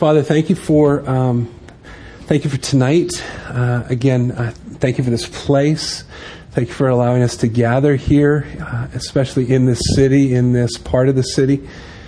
Father, thank you for tonight. Thank you for this place. Thank you for allowing us to gather here, especially in this city, in this part of the city.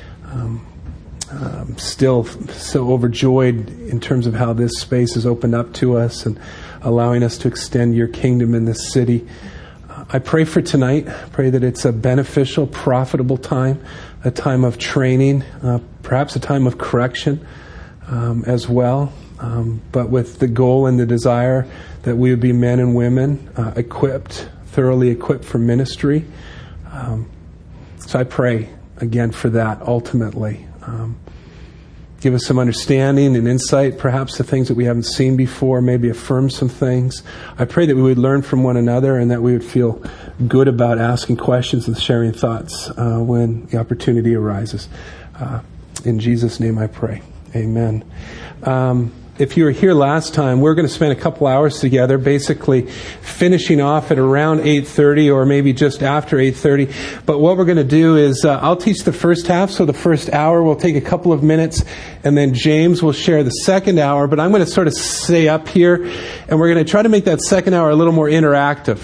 I'm still so overjoyed in terms of how this space has opened up to us and allowing us to extend your kingdom in this city. I pray for tonight. I pray that it's a beneficial, profitable time, a time of training, perhaps a time of correction as well, but with the goal and the desire that we would be men and women thoroughly equipped for ministry. So I pray again for that ultimately. Give us some understanding and insight, perhaps to things that we haven't seen before, maybe affirm some things. I pray that we would learn from one another and that we would feel good about asking questions and sharing thoughts when the opportunity arises. In Jesus' name I pray. Amen. If you were here last time, we're going to spend a couple hours together, basically finishing off at around 8:30 or maybe just after 8:30. But what we're going to do is I'll teach the first half, so the first hour will take a couple of minutes, and then James will share the second hour. But I'm going to sort of stay up here, and we're going to try to make that second hour a little more interactive.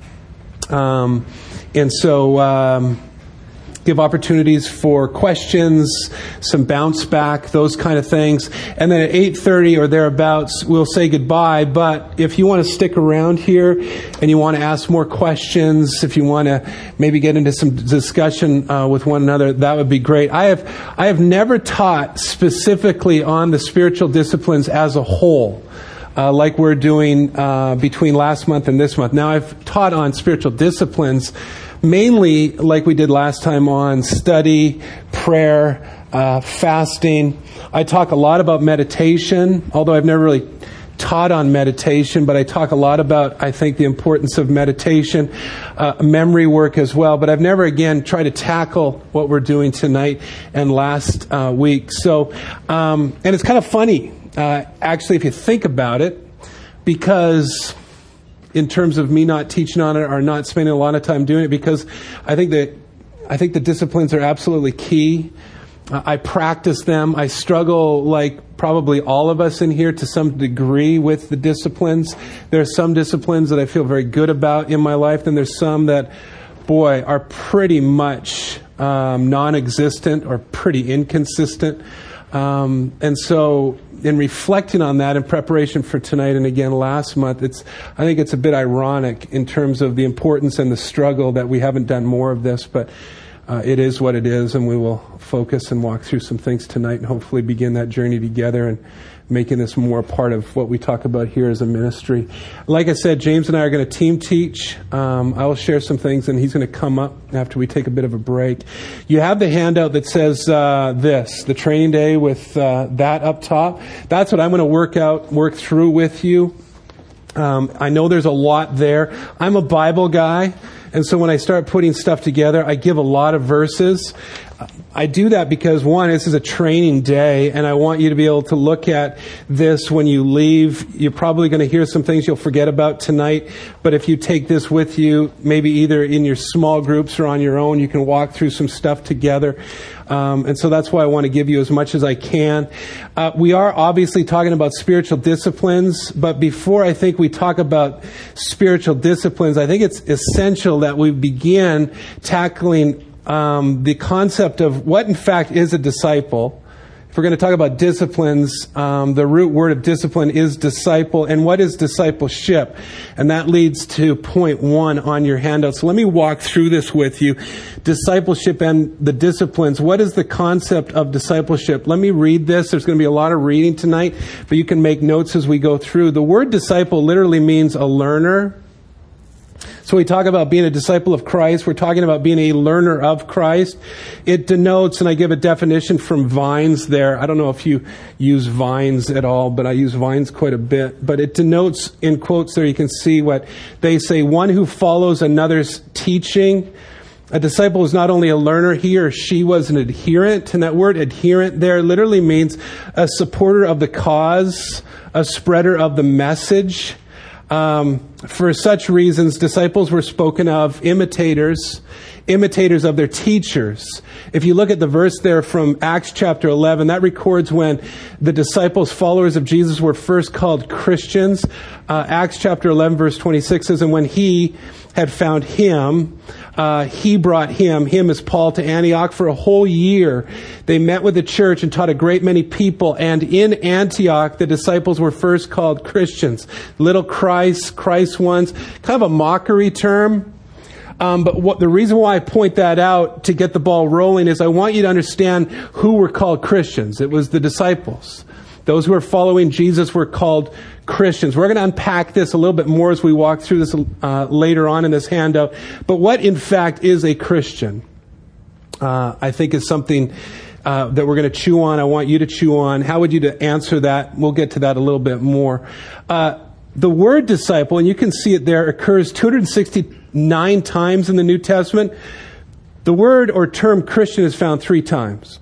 Give opportunities for questions, some bounce back, those kind of things. And then at 8:30 or thereabouts, we'll say goodbye. But if you want to stick around here and you want to ask more questions, if you want to maybe get into some discussion with one another, that would be great. I have never taught specifically on the spiritual disciplines as a whole. Like we're doing between last month and this month. Now, I've taught on spiritual disciplines, mainly like we did last time on study, prayer, fasting. I talk a lot about meditation, although I've never really taught on meditation, but I talk a lot about, I think, the importance of meditation, memory work as well. But I've never, again, tried to tackle what we're doing tonight and last week. So, and it's kind of funny, actually, if you think about it, because in terms of me not teaching on it or not spending a lot of time doing it, because I think the disciplines are absolutely key. I practice them. I struggle, like probably all of us in here, to some degree with the disciplines. There are some disciplines that I feel very good about in my life. Then there's some that, boy, are pretty much non-existent or pretty inconsistent. And so in reflecting on that in preparation for tonight and again last month, I think it's a bit ironic in terms of the importance and the struggle that we haven't done more of this, but it is what it is, and we will focus and walk through some things tonight and hopefully begin that journey together and making this more a part of what we talk about here as a ministry. Like I said, James and I are going to team teach. I will share some things, and he's going to come up after we take a bit of a break. You have the handout that says the training day with that up top. That's what I'm going to work through with you. I know there's a lot there. I'm a Bible guy, and so when I start putting stuff together, I give a lot of verses. I do that because, one, this is a training day, and I want you to be able to look at this when you leave. You're probably going to hear some things you'll forget about tonight, but if you take this with you, maybe either in your small groups or on your own, you can walk through some stuff together. And so that's why I want to give you as much as I can. We are obviously talking about spiritual disciplines, but before I think we talk about spiritual disciplines, I think it's essential that we begin tackling the concept of what in fact is a disciple. If we're going to talk about disciplines, the root word of discipline is disciple. And what is discipleship? And that leads to point 1 on your handout. So let me walk through this with you. Discipleship and the disciplines. What is the concept of discipleship? Let me read this. There's going to be a lot of reading tonight, but you can make notes as we go through. The word disciple literally means a learner. So we talk about being a disciple of Christ. We're talking about being a learner of Christ. It denotes, and I give a definition from Vines there. I don't know if you use Vines at all, but I use Vines quite a bit. But it denotes, in quotes there, you can see what they say, one who follows another's teaching. A disciple is not only a learner, he or she was an adherent. And that word adherent there literally means a supporter of the cause, a spreader of the message. For such reasons, disciples were spoken of imitators of their teachers. If you look at the verse there from Acts chapter 11, that records when the disciples, followers of Jesus, were first called Christians. Acts chapter 11, verse 26 says, and when he had found him, he brought him is Paul, to Antioch for a whole year. They met with the church and taught a great many people. And in Antioch, the disciples were first called Christians. Little Christ ones, kind of a mockery term. But the reason why I point that out to get the ball rolling is I want you to understand who were called Christians. It was the disciples. Those who were following Jesus were called Christians. We're going to unpack this a little bit more as we walk through this later on in this handout. But what, in fact, is a Christian? I think is something that we're going to chew on. I want you to chew on. How would you to answer that? We'll get to that a little bit more. The word disciple, and you can see it there, occurs 269 times in the New Testament. The word or term Christian is found 3 times.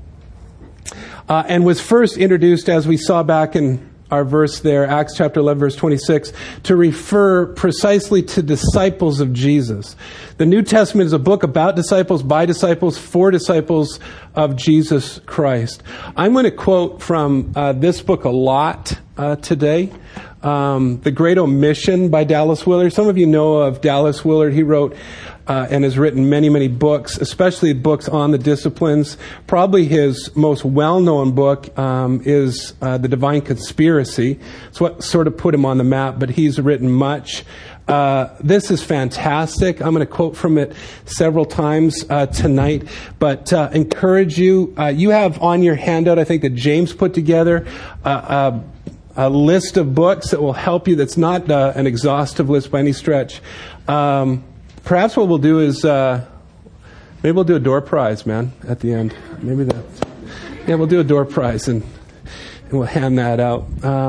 And was first introduced, as we saw back in our verse there, Acts chapter 11, verse 26, to refer precisely to disciples of Jesus. The New Testament is a book about disciples, by disciples, for disciples of Jesus Christ. I'm going to quote from this book a lot today. The Great Omission by Dallas Willard. Some of you know of Dallas Willard. He wrote and has written many, many books, especially books on the disciplines. Probably his most well-known book is The Divine Conspiracy. It's what sort of put him on the map, but he's written much. This is fantastic. I'm going to quote from it several times tonight, but encourage you. You have on your handout, I think, that James put together, a list of books that will help you. That's not an exhaustive list by any stretch. Perhaps what we'll do is maybe we'll do a door prize, man, at the end. Maybe that. Yeah, we'll do a door prize and we'll hand that out.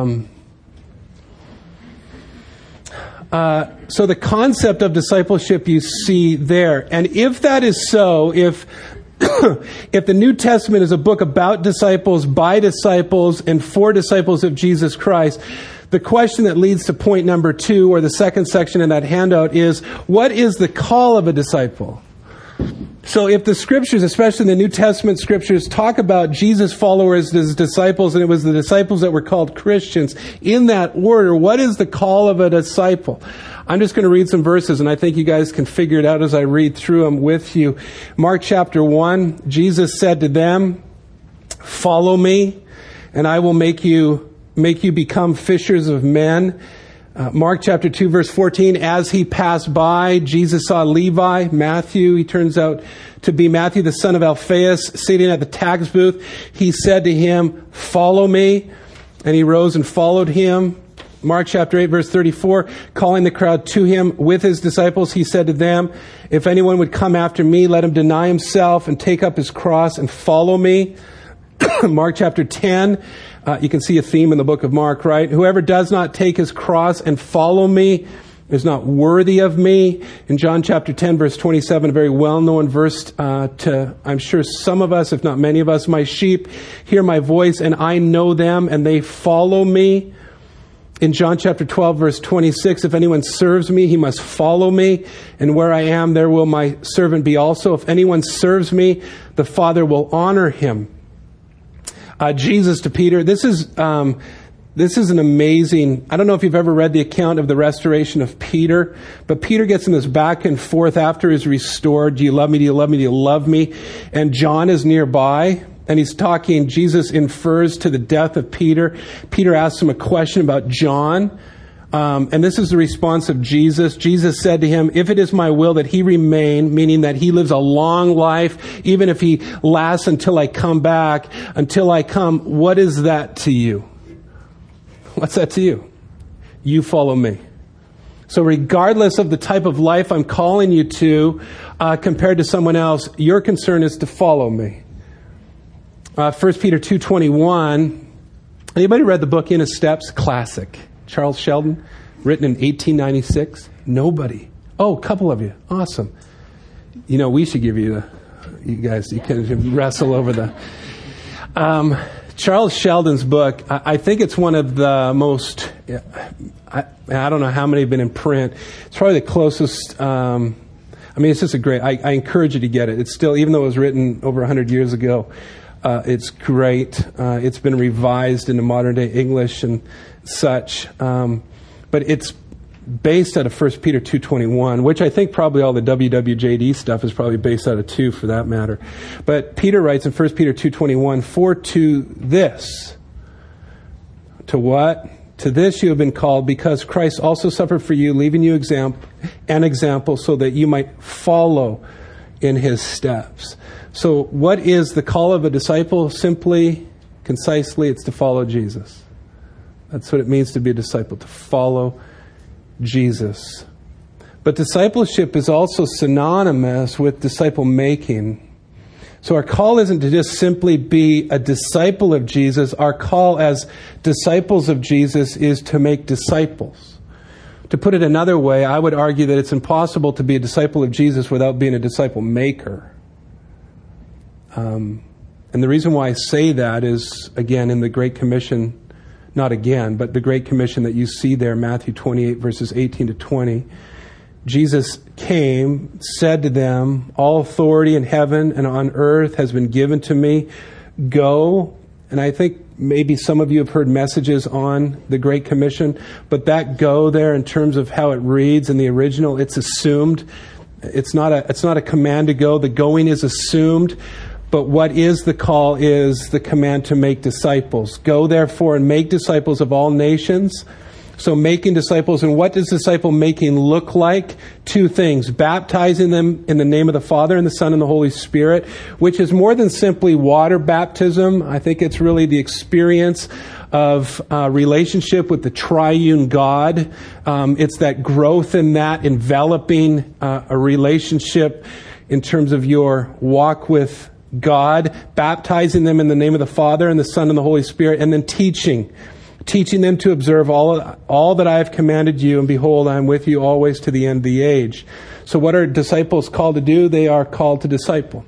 So the concept of discipleship you see there. And if that is so, if the New Testament is a book about disciples, by disciples, and for disciples of Jesus Christ, the question that leads to point number 2, or the second section in that handout, is what is the call of a disciple? So if the scriptures, especially the New Testament scriptures, talk about Jesus' followers as disciples, and it was the disciples that were called Christians, in that order, what is the call of a disciple? I'm just going to read some verses, and I think you guys can figure it out as I read through them with you. Mark chapter 1, Jesus said to them, "Follow me, and I will make you become fishers of men." Mark chapter 2, verse 14, as he passed by, Jesus saw Levi, Matthew, he turns out to be Matthew, the son of Alphaeus, sitting at the tax booth. He said to him, "Follow me." And he rose and followed him. Mark chapter 8, verse 34, calling the crowd to him with his disciples, he said to them, "If anyone would come after me, let him deny himself and take up his cross and follow me." Mark chapter 10, you can see a theme in the book of Mark, right? "Whoever does not take his cross and follow me is not worthy of me." In John chapter 10, verse 27, a very well-known verse to, I'm sure, some of us, if not many of us, "My sheep hear my voice, and I know them, and they follow me." In John chapter 12, verse 26, "If anyone serves me, he must follow me, and where I am, there will my servant be also. If anyone serves me, the Father will honor him." Jesus to Peter. This is an amazing, I don't know if you've ever read the account of the restoration of Peter, but Peter gets in this back and forth after he's restored. "Do you love me? Do you love me? Do you love me?" And John is nearby, and he's talking. Jesus infers to the death of Peter. Peter asks him a question about John. And this is the response of Jesus. Jesus said to him, "If it is my will that he remain," meaning that he lives a long life, even if he lasts until I come back, until I come, what is that to you? What's that to you? You follow me. So regardless of the type of life I'm calling you to, compared to someone else, your concern is to follow me. 1 Peter 2:21. Anybody read the book In His Steps? Classic. Charles Sheldon, written in 1896. Nobody. Oh, a couple of you. Awesome. You know, we should give you you guys, you can wrestle over the... Charles Sheldon's book, I think it's one of the most I don't know how many have been in print. It's probably the closest. It's just a great. I encourage you to get it. It's still, even though it was written over 100 years ago, it's great. It's been revised into modern day English and such. But it's based out of 1 Peter 2:21, which I think probably all the WWJD stuff is probably based out of 2 for that matter. But Peter writes in 1 Peter 2:21, "For to this," to what? "To this you have been called, because Christ also suffered for you, leaving you an example so that you might follow in his steps." So what is the call of a disciple? Simply, concisely, it's to follow Jesus. That's what it means to be a disciple, to follow Jesus. But discipleship is also synonymous with disciple making. So our call isn't to just simply be a disciple of Jesus. Our call as disciples of Jesus is to make disciples. To put it another way, I would argue that it's impossible to be a disciple of Jesus without being a disciple maker. And the reason why I say that is, again, in the Great Commission, not again, but the Great Commission that you see there, Matthew 28, verses 18 to 20. Jesus came, said to them, "All authority in heaven and on earth has been given to me. Go." And I think maybe some of you have heard messages on the Great Commission, but that "go" there, in terms of how it reads in the original, it's assumed. It's not a command to go. The going is assumed. But what is the call is the command to make disciples. "Go therefore and make disciples of all nations." So making disciples, and what does disciple making look like? 2 things: baptizing them in the name of the Father and the Son and the Holy Spirit, which is more than simply water baptism. I think it's really the experience of relationship with the triune God. It's that growth in that, enveloping a relationship in terms of your walk with God, baptizing them in the name of the Father and the Son and the Holy Spirit, and then teaching them to observe all that I have commanded you, and behold, I am with you always to the end of the age. So what are disciples called to do? They are called to disciple.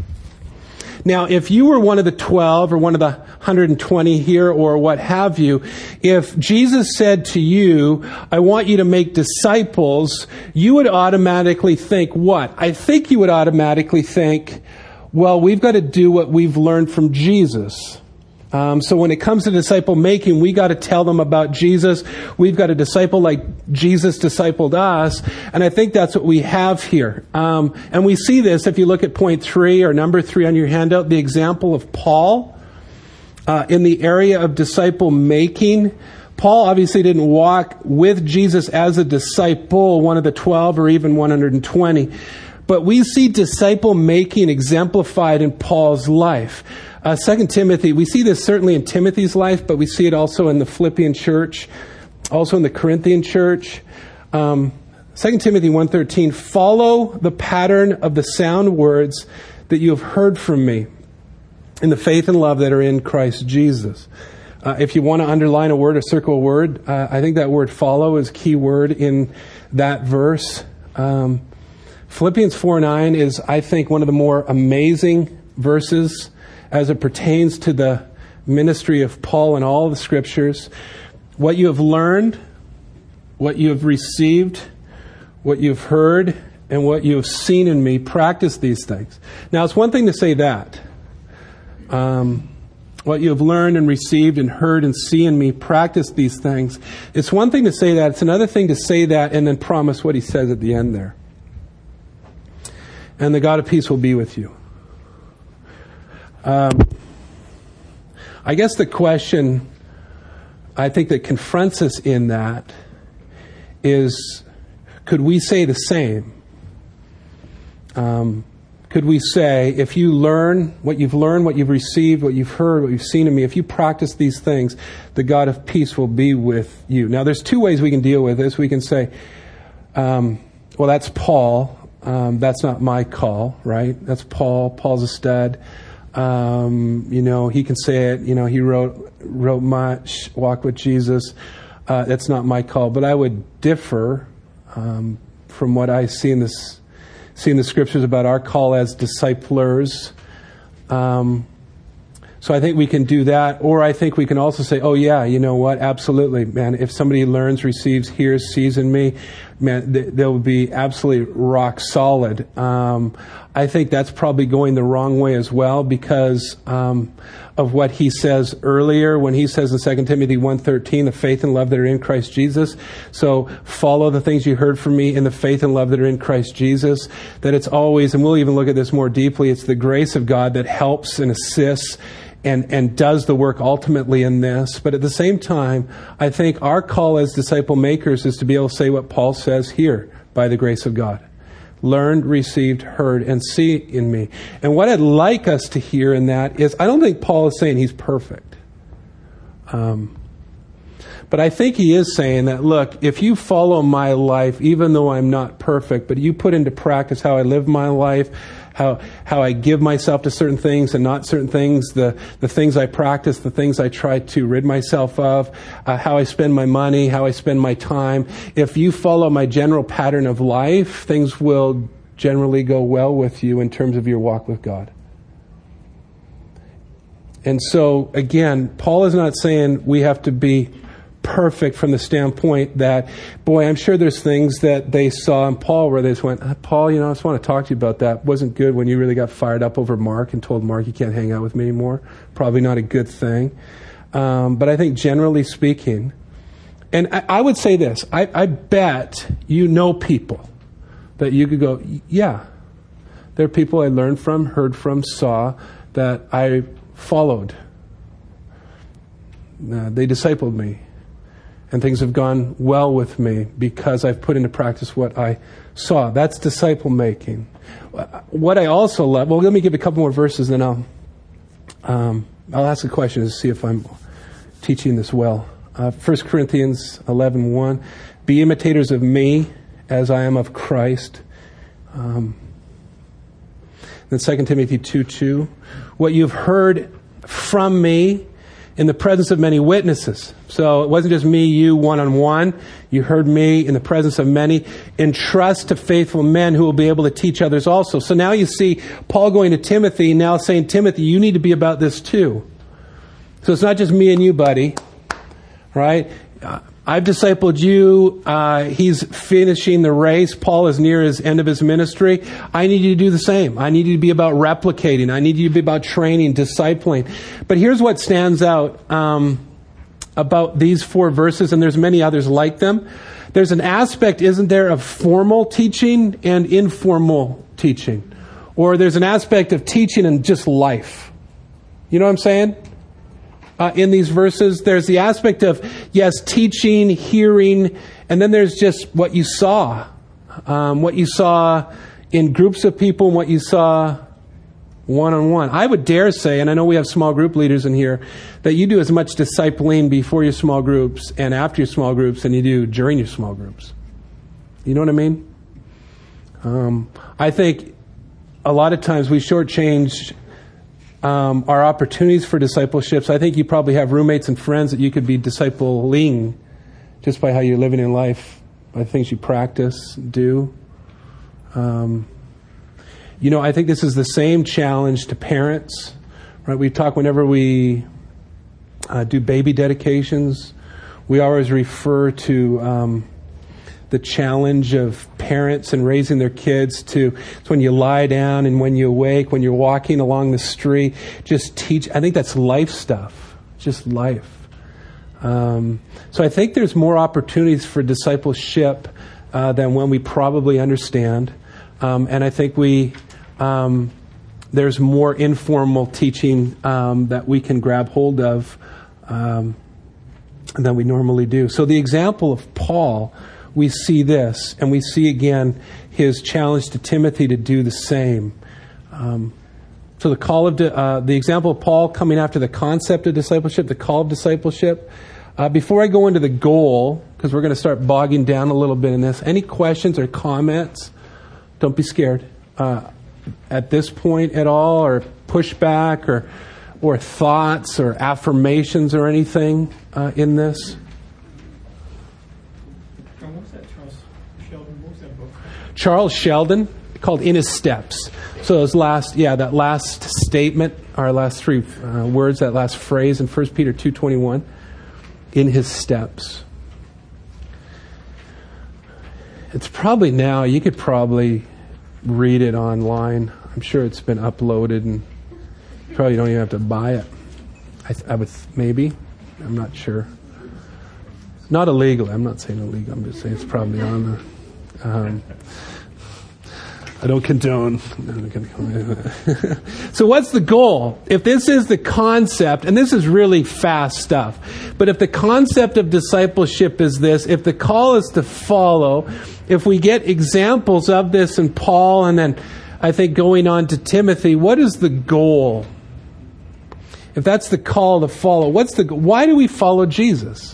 Now, if you were one of the 12 or one of the 120 here or what have you, if Jesus said to you, "I want you to make disciples," you would automatically think what? I think you would automatically think, well, we've got to do what we've learned from Jesus. So when it comes to disciple making, we got to tell them about Jesus. We've got to disciple like Jesus discipled us. And I think that's what we have here. And we see this if you look at point 3 or number 3 on your handout, the example of Paul in the area of disciple making. Paul obviously didn't walk with Jesus as a disciple, one of the 12 or even 120. But we see disciple making exemplified in Paul's life. 2 Timothy, we see this certainly in Timothy's life, but we see it also in the Philippian church, also in the Corinthian church. 2 Timothy 1:13, "Follow the pattern of the sound words that you have heard from me in the faith and love that are in Christ Jesus." If you want to underline a word or circle a word, I think that word "follow" is a key word in that verse. Philippians 4:9 is, I think, one of the more amazing verses as it pertains to the ministry of Paul in all the scriptures. "What you have learned, what you have received, what you have heard, and what you have seen in me, practice these things." Now, it's one thing to say that. What you have learned and received and heard and see in me, practice these things. It's one thing to say that. It's another thing to say that and then promise what he says at the end there. "And the God of peace will be with you." I guess the question I think that confronts us in that is, could we say the same? Could we say, if you learn, what you've received, what you've heard, what you've seen in me, if you practice these things, the God of peace will be with you. Now, there's 2 ways we can deal with this. We can say, well, that's Paul. That's not my call, right? That's Paul. Paul's a stud. He can say it. He wrote much, walk with Jesus. That's not my call. But I would differ from what I see in the scriptures about our call as disciplers. So I think we can do that, or I think we can also say, oh yeah, you know what, absolutely, man, if somebody learns, receives, hears, sees in me, man, they'll be absolutely rock solid. I think that's probably going the wrong way as well because of what he says earlier when he says in 2 Timothy 1:13, the faith and love that are in Christ Jesus. So follow the things you heard from me in the faith and love that are in Christ Jesus. That it's always, and we'll even look at this more deeply, it's the grace of God that helps and assists and does the work ultimately in this. But at the same time, I think our call as disciple makers is to be able to say what Paul says here, by the grace of God. Learned, received, heard, and see in me. And what I'd like us to hear in that is, I don't think Paul is saying he's perfect. But I think he is saying that, look, if you follow my life, even though I'm not perfect, but you put into practice how I live my life, how I give myself to certain things and not certain things, the things I practice, the things I try to rid myself of, how I spend my money, how I spend my time. If you follow my general pattern of life, things will generally go well with you in terms of your walk with God. And so, again, Paul is not saying we have to be perfect from the standpoint that, boy, I'm sure there's things that they saw in Paul where they just went, Paul, I just want to talk to you about that. Wasn't good when you really got fired up over Mark and told Mark you can't hang out with me anymore. Probably not a good thing. But I think generally speaking, and I would say this, I bet you know people that you could go, yeah, there are people I learned from, heard from, saw that I followed. They discipled me. And things have gone well with me because I've put into practice what I saw. That's disciple making. What I also love, well, let me give a couple more verses, then I'll ask a question to see if I'm teaching this well. 1 Corinthians 11:1, be imitators of me as I am of Christ. Then 2 Timothy 2:2, what you've heard from me in the presence of many witnesses. So it wasn't just me, you, one-on-one. You heard me in the presence of many. Entrust to faithful men who will be able to teach others also. So now you see Paul going to Timothy, now saying, Timothy, you need to be about this too. So it's not just me and you, buddy. Right? I've discipled you. He's finishing the race. Paul is near his end of his ministry. I need you to do the same. I need you to be about replicating. I need you to be about training, discipling. But here's what stands out about these 4 verses, and there's many others like them. There's an aspect, isn't there, of formal teaching and informal teaching. Or there's an aspect of teaching and just life. You know what I'm saying? In these verses, there's the aspect of, yes, teaching, hearing, and then there's just what you saw. What you saw in groups of people and what you saw one-on-one. I would dare say, and I know we have small group leaders in here, that you do as much discipling before your small groups and after your small groups than you do during your small groups. You know what I mean? I think a lot of times we shortchange our opportunities for discipleships. I think you probably have roommates and friends that you could be discipling just by how you're living in life, by things you practice, do. I think this is the same challenge to parents. Right? We talk whenever we do baby dedications. We always refer to the challenge of parents and raising their kids to, it's when you lie down and when you awake, when you're walking along the street, just teach. I think that's life stuff, just life. So I think there's more opportunities for discipleship than when we probably understand. And I think there's more informal teaching that we can grab hold of than we normally do. So the example of Paul, we see this, and we see again his challenge to Timothy to do the same. So the call of the example of Paul coming after the concept of discipleship, the call of discipleship. Before I go into the goal, because we're going to start bogging down a little bit in this, any questions or comments? Don't be scared at this point at all, or pushback, or thoughts, or affirmations, or anything in this. What was that, Charles Sheldon? What was that book? Charles Sheldon. called in his steps. So that last statement, our last three words, that last phrase in 1 Peter 2:21, in his steps. It's probably now, you could probably read it online. I'm sure it's been uploaded, and you probably don't even have to buy it. I would, maybe. I'm not sure. Not illegal. I'm not saying illegal. I'm just saying it's probably on the... I don't condone. So what's the goal? If this is the concept, and this is really fast stuff, but if the concept of discipleship is this, if the call is to follow, if we get examples of this in Paul, and then I think going on to Timothy, what is the goal? If that's the call to follow, why do we follow Jesus?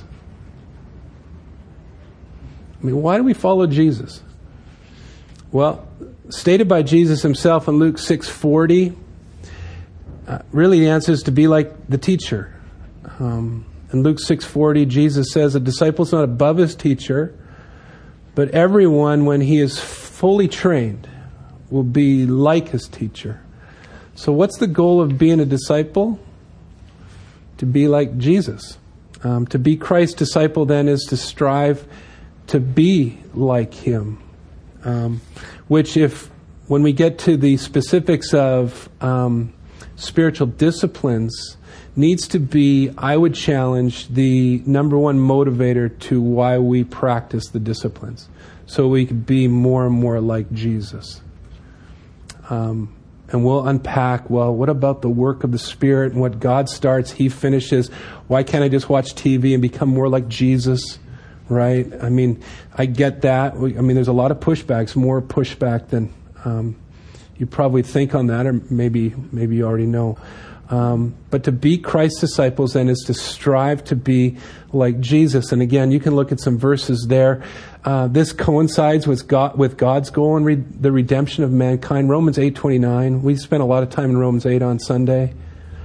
I mean, why do we follow Jesus? Well, stated by Jesus himself in Luke 6:40, really the answer is to be like the teacher. In Luke 6:40, Jesus says, a disciple's not above his teacher, but everyone, when he is fully trained, will be like his teacher. So what's the goal of being a disciple? To be like Jesus. To be Christ's disciple then is to strive to be like him. Which when we get to the specifics of spiritual disciplines, needs to be, I would challenge, the number one motivator to why we practice the disciplines. So we can be more and more like Jesus. And we'll unpack, well, what about the work of the Spirit and what God starts, He finishes? Why can't I just watch TV and become more like Jesus? Right? I mean, I get that. I mean, there's a lot of pushbacks, more pushback than you probably think on that, or maybe you already know. But to be Christ's disciples then is to strive to be like Jesus. And again, you can look at some verses there. This coincides with God's goal and the redemption of mankind. Romans 8:29. We spent a lot of time in Romans 8 on Sunday.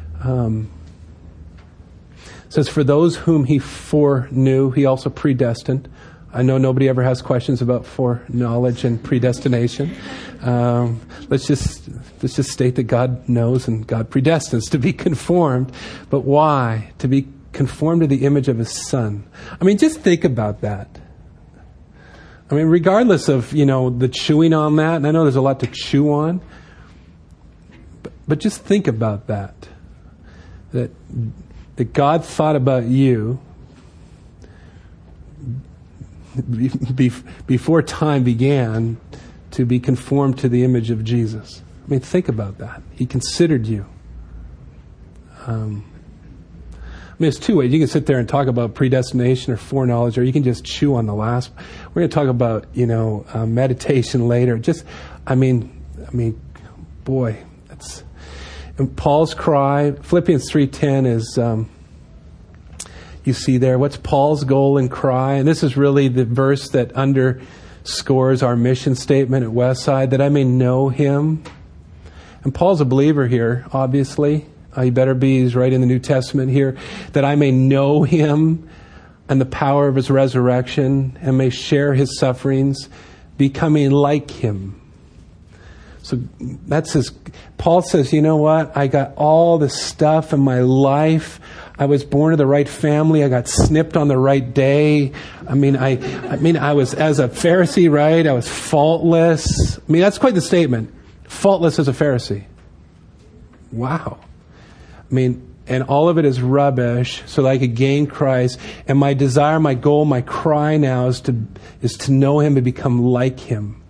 It says, for those whom He foreknew, He also predestined. I know nobody ever has questions about foreknowledge and predestination. Let's just state that God knows and God predestines to be conformed. But why? To be conformed to the image of His Son. I mean, just think about that. I mean, regardless of, the chewing on that, and I know there's a lot to chew on, but just think about that. That God thought about you before time began to be conformed to the image of Jesus. I mean, think about that. He considered you. I mean, it's two ways. You can sit there and talk about predestination or foreknowledge, or you can just chew on the last. We're going to talk about, meditation later. Boy, that's... And Paul's cry, Philippians 3:10 is, you see there, what's Paul's goal and cry? And this is really the verse that underscores our mission statement at Westside, that I may know Him. And Paul's a believer here, obviously. He better be, he's right in the New Testament here, that I may know Him and the power of His resurrection and may share His sufferings, becoming like Him. So that's Paul says, you know what? I got all this stuff in my life. I was born to the right family. I got snipped on the right day. I was, as a Pharisee, right? I was faultless. I mean, that's quite the statement. Faultless as a Pharisee. Wow. I mean, and all of it is rubbish so that I could gain Christ. And my desire, my goal, my cry now is to know Him and become like Him.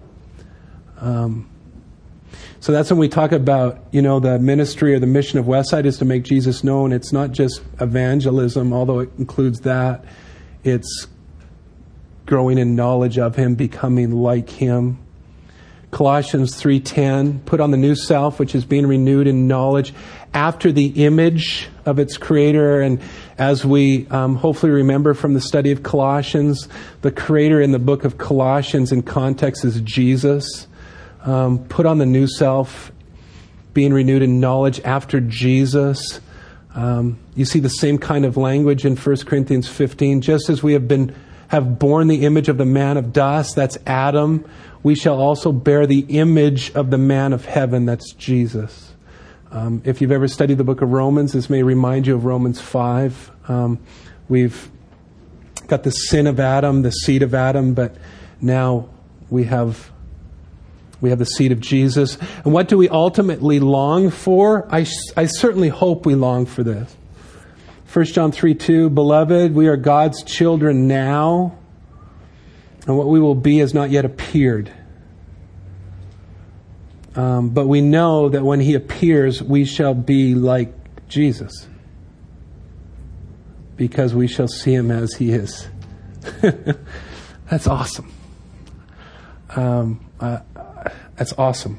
So that's when we talk about, the ministry or the mission of Westside is to make Jesus known. It's not just evangelism, although it includes that. It's growing in knowledge of Him, becoming like Him. Colossians 3:10, put on the new self, which is being renewed in knowledge after the image of its creator. And as we hopefully remember from the study of Colossians, the creator in the book of Colossians in context is Jesus. Put on the new self, being renewed in knowledge after Jesus. You see the same kind of language in 1 Corinthians 15. Just as we have been have borne the image of the man of dust, that's Adam, we shall also bear the image of the man of heaven, that's Jesus. If you've ever studied the book of Romans, this may remind you of Romans 5. We've got the sin of Adam, the seed of Adam, but now we have the seed of Jesus. And what do we ultimately long for? I certainly hope we long for this. 1 John 3:2, Beloved, we are God's children now, and what we will be has not yet appeared. But we know that when He appears, we shall be like Jesus, because we shall see Him as He is. That's awesome. That's awesome.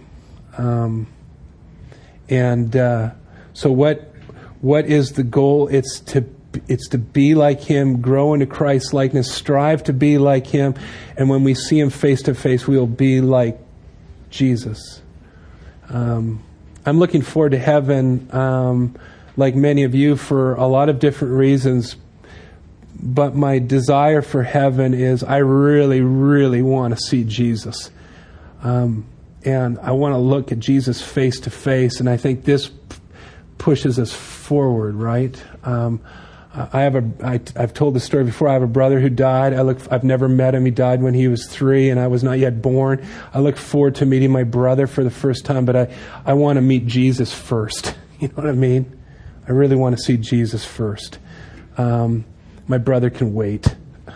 So what is the goal? It's to be like Him, grow into Christ's likeness, strive to be like Him, and when we see Him face to face, we will be like Jesus. I'm looking forward to heaven, like many of you, for a lot of different reasons. But my desire for heaven is I really, really want to see Jesus. And I want to look at Jesus face to face, and I think this pushes us forward, right? I've told this story before. I have a brother who died. I've never met him. He died when he was 3, and I was not yet born. I look forward to meeting my brother for the first time, but I want to meet Jesus first. You know what I mean? I really want to see Jesus first. My brother can wait.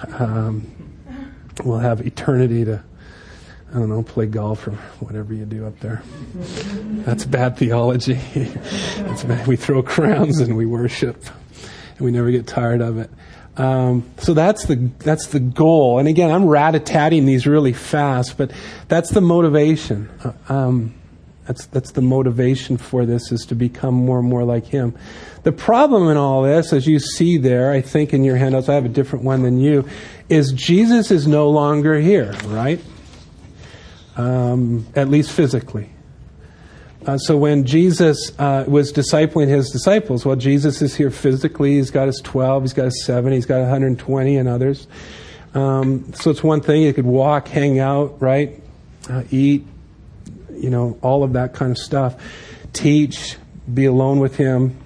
We'll have eternity to, I don't know, play golf or whatever you do up there. That's bad theology. That's bad. We throw crowns and we worship, and we never get tired of it. So that's the goal. And again, I'm rat-a-tatting these really fast, but that's the motivation. That's the motivation for this, is to become more and more like Him. The problem in all this, as you see there, I think in your handouts, I have a different one than you, is Jesus is no longer here, right? At least physically. So when Jesus was discipling His disciples, well, Jesus is here physically. He's got His 12, He's got His 7, He's got 120 and others. So it's one thing. You could walk, hang out, right? Eat, all of that kind of stuff. Teach, be alone with Him.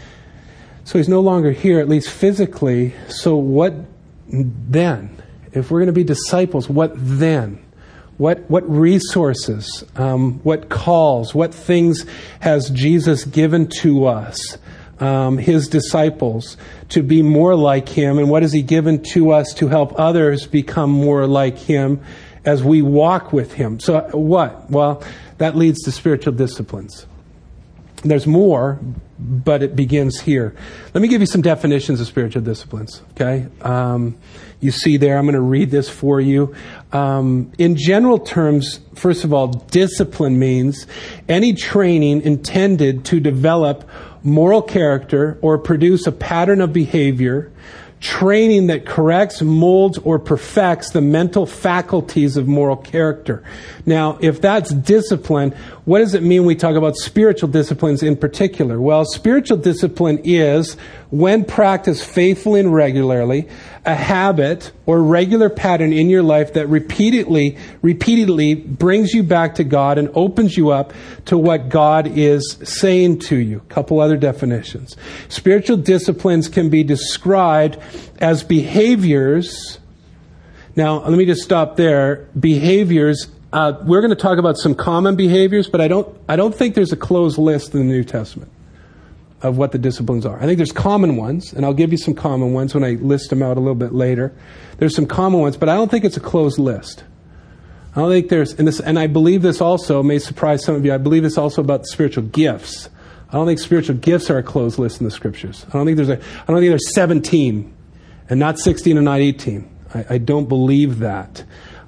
So He's no longer here, at least physically. So what then? If we're going to be disciples, what then? What resources, what calls, what things has Jesus given to us, His disciples, to be more like Him? And what has He given to us to help others become more like Him as we walk with Him? So what? Well, that leads to spiritual disciplines. There's more, but it begins here. Let me give you some definitions of spiritual disciplines, okay? You see there, I'm going to read this for you. In general terms, first of all, discipline means any training intended to develop moral character or produce a pattern of behavior, training that corrects, molds, or perfects the mental faculties of moral character. Now, if that's discipline, what does it mean when we talk about spiritual disciplines in particular? Well, spiritual discipline is, when practiced faithfully and regularly, a habit or regular pattern in your life that repeatedly brings you back to God and opens you up to what God is saying to you. A couple other definitions. Spiritual disciplines can be described as behaviors. Now, let me just stop there. Behaviors. We're going to talk about some common behaviors, but I don't think there's a closed list in the New Testament of what the disciplines are. I think there's common ones, and I'll give you some common ones when I list them out a little bit later. There's some common ones, but I don't think it's a closed list. I don't think there's, and I believe this also may surprise some of you, I believe it's also about spiritual gifts. I don't think spiritual gifts are a closed list in the Scriptures. I don't think there's 17 and not 16 and not 18. I don't believe that.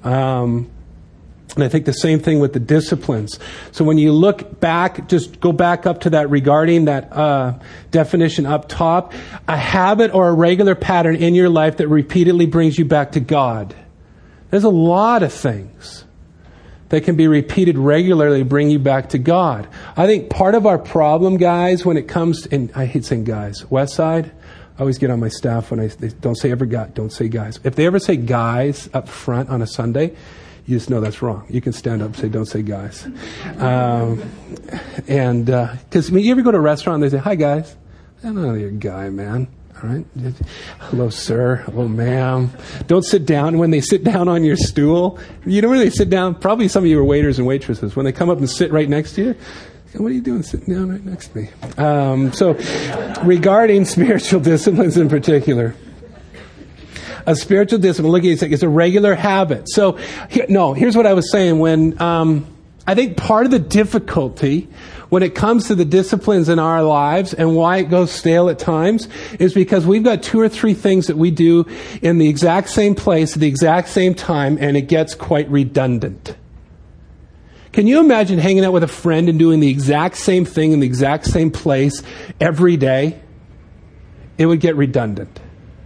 And I think the same thing with the disciplines. So when you look back, just go back up to that regarding that definition up top. A habit or a regular pattern in your life that repeatedly brings you back to God. There's a lot of things that can be repeated regularly, bring you back to God. I think part of our problem, guys, when it comes to, and I hate saying guys, Westside, I always get on my staff when they don't say guys. If they ever say guys up front on a Sunday, you just know that's wrong. You can stand up and say, don't say guys. Because you ever go to a restaurant and they say, hi guys. I don't know you're a guy, man. All right. Hello, sir. Hello, ma'am. Don't sit down. When they sit down on your stool, you know where they sit down? Probably some of you are waiters and waitresses. When they come up and sit right next to you, what are you doing sitting down right next to me? So regarding spiritual disciplines in particular, a spiritual discipline, look at it, it's a regular habit. So, here's what I was saying. When I think part of the difficulty when it comes to the disciplines in our lives and why it goes stale at times is because we've got 2 or 3 things that we do in the exact same place at the exact same time, and it gets quite redundant. Can you imagine hanging out with a friend and doing the exact same thing in the exact same place every day? It would get redundant.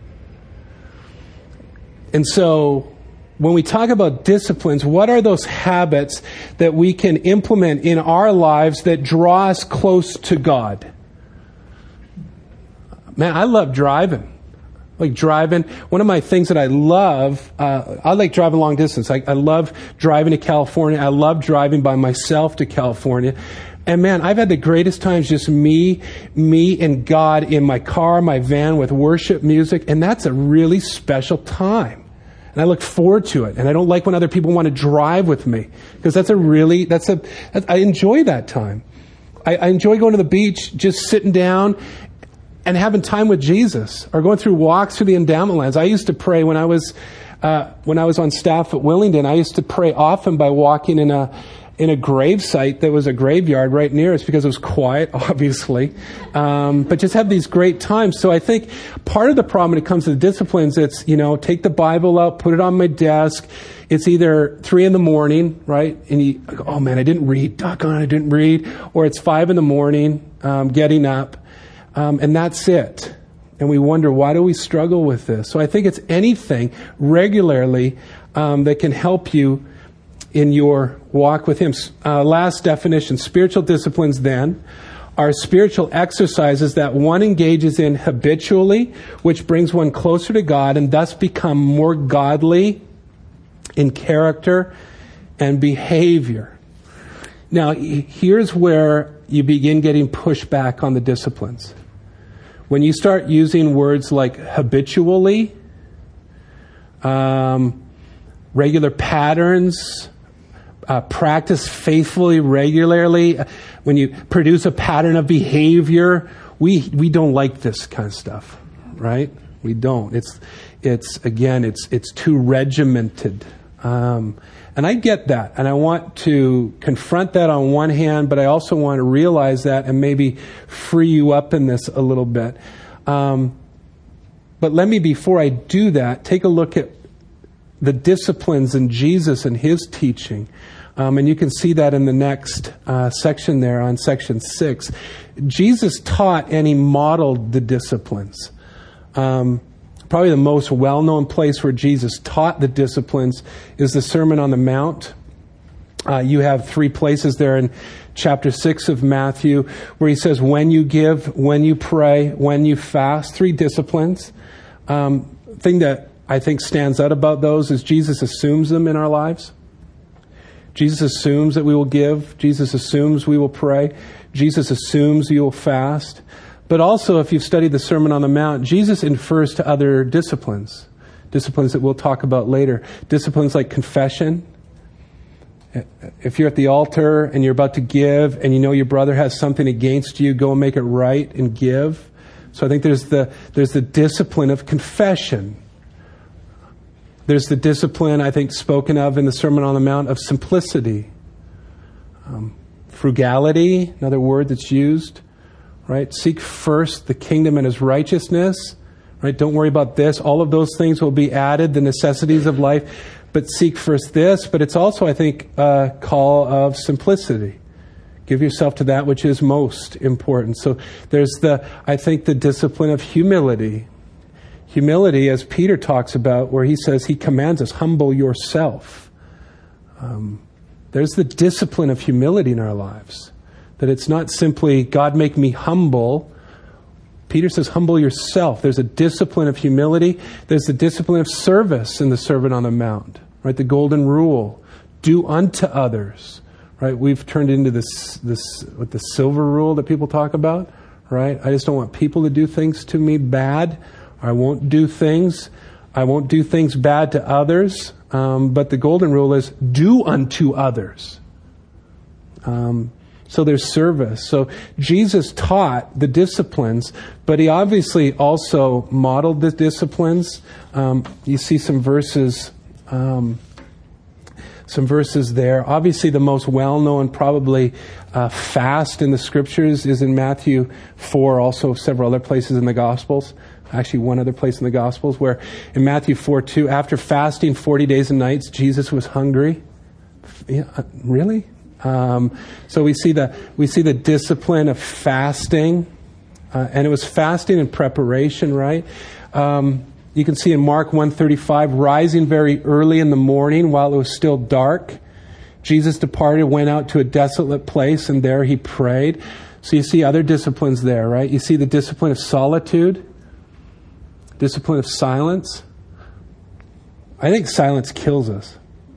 And so when we talk about disciplines, what are those habits that we can implement in our lives that draw us close to God? Man, I love driving. Like driving. One of my things that I love, I like driving long distance. I love driving to California. I love driving by myself to California. And man, I've had the greatest times just me and God in my car, my van with worship music. And that's a really special time. And I look forward to it. And I don't like when other people want to drive with me. Because I enjoy that time. I enjoy going to the beach, just sitting down and having time with Jesus, or going through walks through the endowment lands. I used to pray when I was on staff at Willingdon. I used to pray often by walking in a grave site that was a graveyard right near us because it was quiet, obviously. But just have these great times. So I think part of the problem when it comes to the disciplines, it's, take the Bible out, put it on my desk. It's either 3 a.m, right? And you go, oh man, I didn't read. Doggone, I didn't read. Or it's 5 a.m, getting up. And that's it. And we wonder, why do we struggle with this? So I think it's anything regularly that can help you in your walk with Him. Last definition, spiritual disciplines then are spiritual exercises that one engages in habitually, which brings one closer to God and thus become more godly in character and behavior. Now, here's where you begin getting pushback on the disciplines. When you start using words like habitually, regular patterns, practice faithfully, regularly, when you produce a pattern of behavior, we don't like this kind of stuff, right? We don't. It's too regimented. And I get that, and I want to confront that on one hand, but I also want to realize that and maybe free you up in this a little bit. But let me, before I do that, take a look at the disciplines in Jesus and His teaching. And you can see that in the next section there on section 6. Jesus taught and He modeled the disciplines. Probably the most well-known place where Jesus taught the disciplines is the Sermon on the Mount. You have 3 places there in chapter 6 of Matthew where He says, when you give, when you pray, when you fast, 3 disciplines. Thing that I think stands out about those is Jesus assumes them in our lives. Jesus assumes that we will give. Jesus assumes we will pray. Jesus assumes you will fast. But also, if you've studied the Sermon on the Mount, Jesus infers to other disciplines that we'll talk about later. Disciplines like confession. If you're at the altar and you're about to give and you know your brother has something against you, go and make it right and give. So I think there's the discipline of confession. There's the discipline, I think, spoken of in the Sermon on the Mount of simplicity. Frugality, another word that's used. Right? Seek first the kingdom and His righteousness. Right? Don't worry about this. All of those things will be added, the necessities of life. But seek first this. But it's also, I think, a call of simplicity. Give yourself to that which is most important. So there's I think the discipline of humility. Humility, as Peter talks about, where he says, he commands us, humble yourself. There's the discipline of humility in our lives. That it's not simply, God make me humble. Peter says, humble yourself. There's a discipline of humility. There's the discipline of service in the Sermon on the Mount, right? The golden rule. Do unto others, right? We've turned into this what the silver rule that people talk about, right? I just don't want people to do things to me bad. I won't do things bad to others. But the golden rule is do unto others. So there's service. So Jesus taught the disciplines, but he obviously also modeled the disciplines. You see some verses there. Obviously the most well-known probably fast in the scriptures is in Matthew 4, also several other places in the Gospels. Actually, one other place in the Gospels where in Matthew 4:2, after fasting 40 days and nights, Jesus was hungry. Yeah, really? So we see the discipline of fasting, and it was fasting in preparation, right? You can see in Mark 1:35, rising very early in the morning while it was still dark, Jesus departed, went out to a desolate place, and there he prayed. So you see other disciplines there, right? You see the discipline of solitude, discipline of silence. I think silence kills us.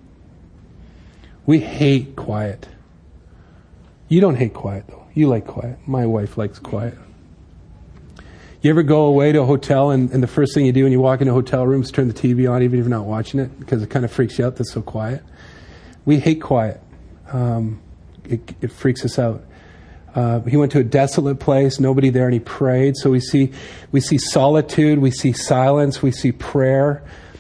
We hate quiet. You don't hate quiet, though. You like quiet. My wife likes quiet. You ever go away to a hotel and the first thing you do when you walk into a hotel room is turn the TV on, even if you're not watching it, because it kind of freaks you out that it's so quiet? We hate quiet. It freaks us out. He went to a desolate place, nobody there, and he prayed. So we see solitude, we see silence, we see prayer.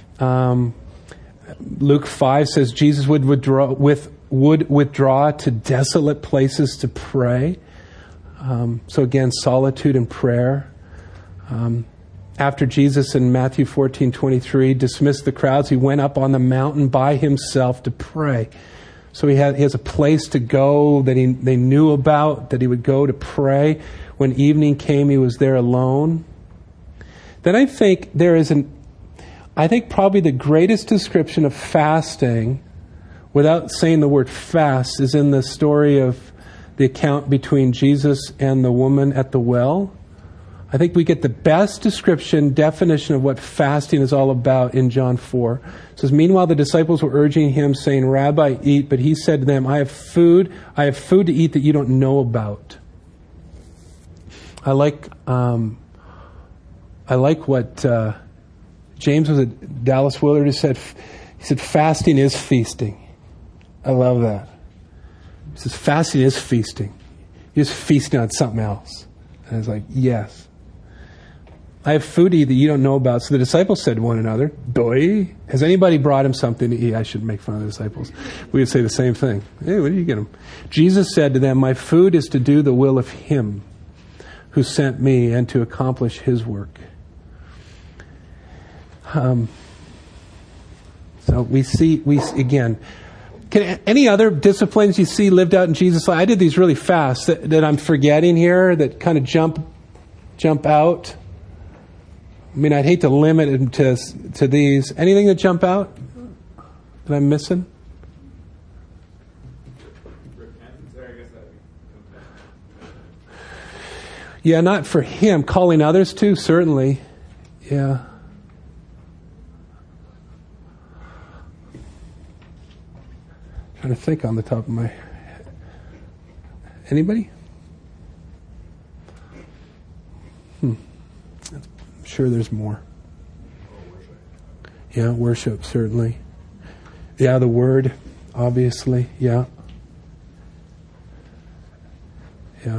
Luke 5 says Jesus would withdraw to desolate places to pray. So again, solitude and prayer. After Jesus in Matthew 14:23 dismissed the crowds, he went up on the mountain by himself to pray. So he has a place to go that they knew about, that he would go to pray. When evening came, he was there alone. Then I think probably the greatest description of fasting, without saying the word fast, is in the story of the account between Jesus and the woman at the well. I think we get the best definition of what fasting is all about in John 4. It says, meanwhile, the disciples were urging him, saying, Rabbi, eat. But he said to them, I have food to eat that you don't know about. I like what James was at Dallas Willard said. He said, fasting is feasting. I love that. He says, fasting is feasting. You're just feasting on something else. And I was like, yes. I have food to eat that you don't know about. So the disciples said to one another, Doi, has anybody brought him something to eat? I shouldn't make fun of the disciples. We would say the same thing. Hey, what did you get him? Jesus said to them, my food is to do the will of him who sent me and to accomplish his work. So we again, any other disciplines you see lived out in Jesus' life? I did these really fast that I'm forgetting here that kind of jump out. I mean, I'd hate to limit it to these. Anything that jump out that I'm missing? Yeah, not for him. Calling others to, certainly. Yeah. Trying to think on the top of my head. Anybody? I'm sure there's more. Yeah, worship, certainly. Yeah, the word, obviously. Yeah. Yeah.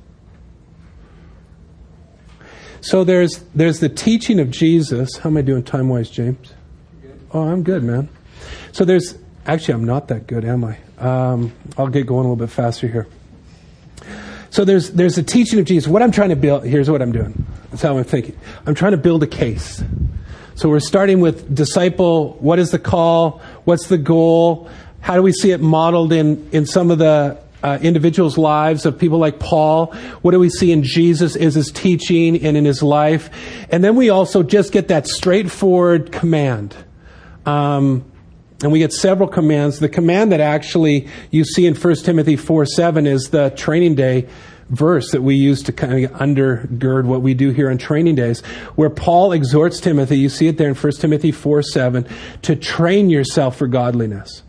So there's the teaching of Jesus. How am I doing time-wise, James? Oh, I'm good, man. So actually, I'm not that good, am I? I'll get going a little bit faster here. So there's the teaching of Jesus. What I'm trying to build, here's what I'm doing. That's how I'm thinking. I'm trying to build a case. So we're starting with disciple. What is the call? What's the goal? How do we see it modeled in some of the individuals' lives of people like Paul? What do we see in Jesus as his teaching and in his life? And then we also just get that straightforward command. And we get several commands. The command that actually you see in 1 Timothy 4:7 is the training day verse that we use to kind of undergird what we do here on training days, where Paul exhorts Timothy, you see it there in 1 Timothy 4:7, to train yourself for godliness.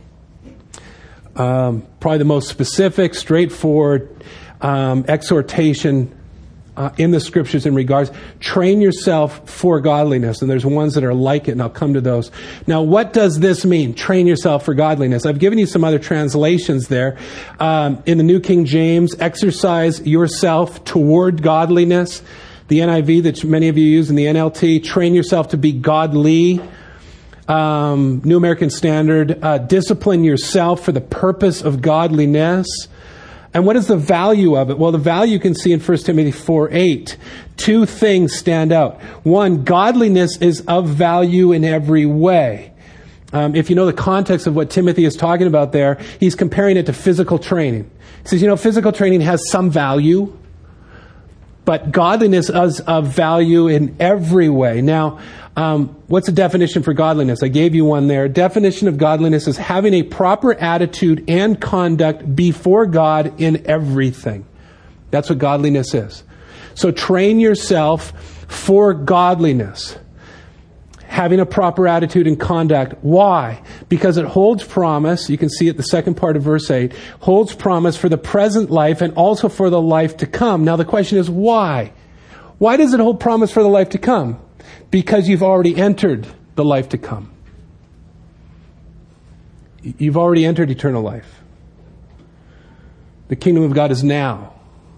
Probably the most specific, straightforward exhortation in the scriptures in regards, train yourself for godliness. And there's ones that are like it, and I'll come to those. Now, what does this mean? Train yourself for godliness. I've given you some other translations there. In the New King James, exercise yourself toward godliness. The NIV that many of you use in the NLT, train yourself to be godly. New American Standard, discipline yourself for the purpose of godliness. And what is the value of it? Well, the value you can see in 1 Timothy 4:8. Two things stand out. One, godliness is of value in every way. If you know the context of what Timothy is talking about there, he's comparing it to physical training. He says, physical training has some value, but godliness is of value in every way. Now, what's the definition for godliness? I gave you one there. Definition of godliness is having a proper attitude and conduct before God in everything. That's what godliness is. So train yourself for godliness. Having a proper attitude and conduct. Why? Because it holds promise. You can see it, the second part of verse 8. Holds promise for the present life and also for the life to come. Now the question is why? Why does it hold promise for the life to come? Because you've already entered the life to come. You've already entered eternal life. The kingdom of God is now.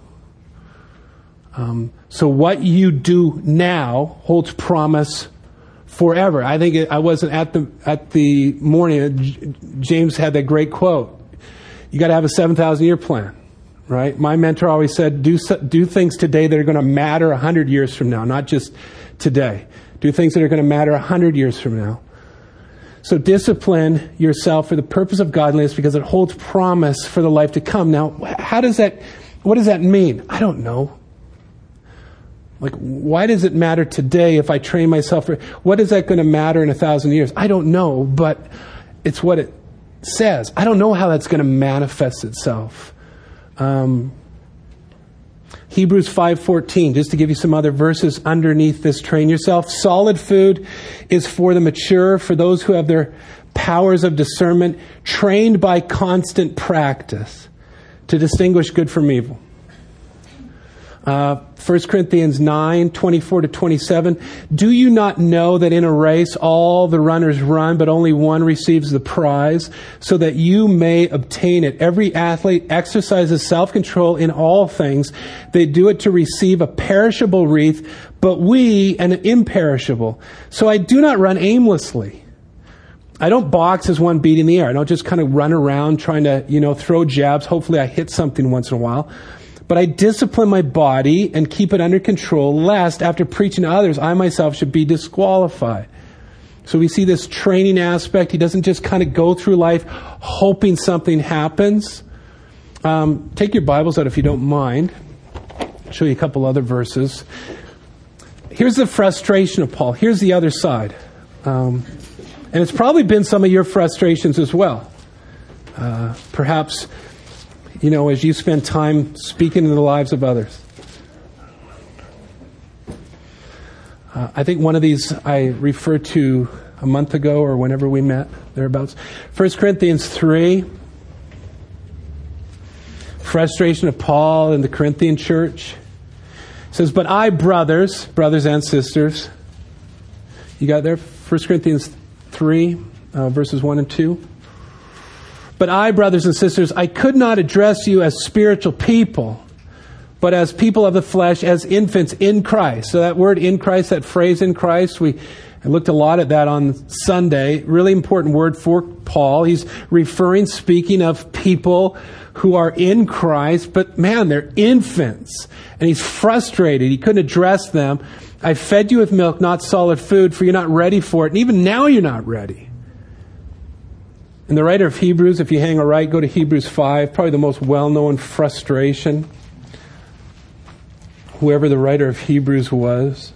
So what you do now holds promise forever. I think I wasn't at the morning. James had that great quote. You got to have a 7,000-year plan, right? My mentor always said, do things today that are going to matter 100 years from now, not just today. Do things that are going to matter 100 years from now. So discipline yourself for the purpose of godliness because it holds promise for the life to come. Now, what does that mean? I don't know. Like, why does it matter today if I train myself for, what is that going to matter in 1,000 years? I don't know, but it's what it says. I don't know how that's going to manifest itself. Hebrews 5:14, just to give you some other verses underneath this, train yourself. Solid food is for the mature, for those who have their powers of discernment trained by constant practice to distinguish good from evil. 1 Corinthians 9:24-27. Do you not know that in a race all the runners run, but only one receives the prize, so that you may obtain it? Every athlete exercises self-control in all things. They do it to receive a perishable wreath, but we an imperishable. So I do not run aimlessly. I don't box as one beating the air. I don't just kind of run around trying to, throw jabs. Hopefully I hit something once in a while. But I discipline my body and keep it under control, lest after preaching to others, I myself should be disqualified. So we see this training aspect. He doesn't just kind of go through life hoping something happens. Take your Bibles out if you don't mind. I'll show you a couple other verses. Here's the frustration of Paul. Here's the other side. And it's probably been some of your frustrations as well. Perhaps as you spend time speaking in the lives of others. I think one of these I referred to a month ago or whenever we met, thereabouts. 1 Corinthians 3. Frustration of Paul in the Corinthian church. It says, but I, brothers and sisters. You got there? 1 Corinthians 3, verses 1 and 2. But I, brothers and sisters, I could not address you as spiritual people, but as people of the flesh, as infants in Christ. So that word in Christ, that phrase in Christ, I looked a lot at that on Sunday. Really important word for Paul. He's speaking of people who are in Christ, but man, they're infants. And he's frustrated. He couldn't address them. I fed you with milk, not solid food, for you're not ready for it. And even now you're not ready. And the writer of Hebrews, if you hang a right, go to Hebrews 5, probably the most well-known frustration. Whoever the writer of Hebrews was.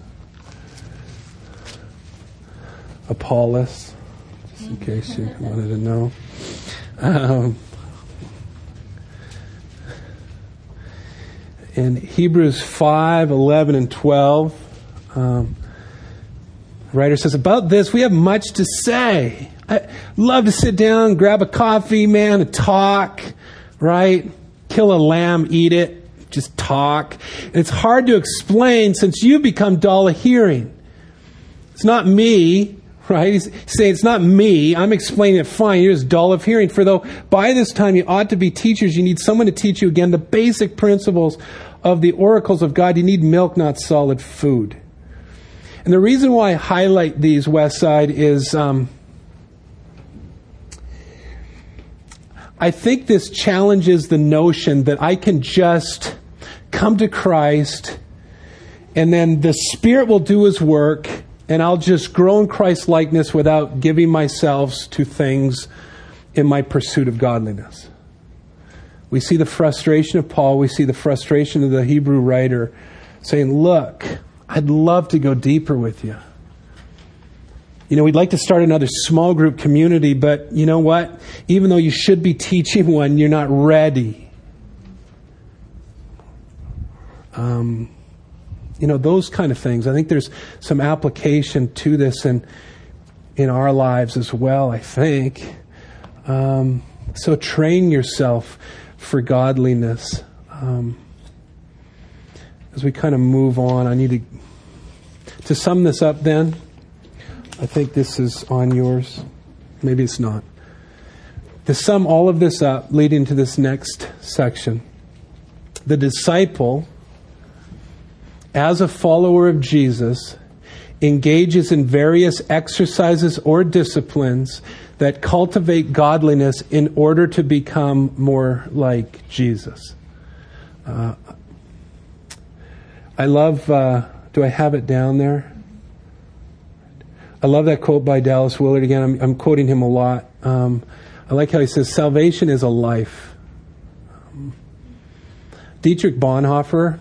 Apollos, just in case you wanted to know. In Hebrews 5, 11, and 12, the writer says, about this we have much to say. I love to sit down, grab a coffee, man, and talk, right? Kill a lamb, eat it, just talk. And it's hard to explain since you become dull of hearing. It's not me, right? He's saying it's not me. I'm explaining it fine. You're just dull of hearing. For though by this time you ought to be teachers, you need someone to teach you again the basic principles of the oracles of God. You need milk, not solid food. And the reason why I highlight these, Westside, is I think this challenges the notion that I can just come to Christ and then the Spirit will do His work and I'll just grow in Christ's likeness without giving myself to things in my pursuit of godliness. We see the frustration of Paul. We see the frustration of the Hebrew writer saying, look, I'd love to go deeper with you. You know, we'd like to start another small group community, but you know what? Even though you should be teaching one, you're not ready. You know, those kind of things. I think there's some application to this in our lives as well, I think. So train yourself for godliness. As we kind of move on, I need to sum this up then. I think this is on yours. Maybe it's not. To sum all of this up, leading to this next section. The disciple, as a follower of Jesus, engages in various exercises or disciplines that cultivate godliness in order to become more like Jesus. I love, do I have it down there? I love that quote by Dallas Willard. Again, I'm quoting him a lot. I like how he says, salvation is a life. Dietrich Bonhoeffer,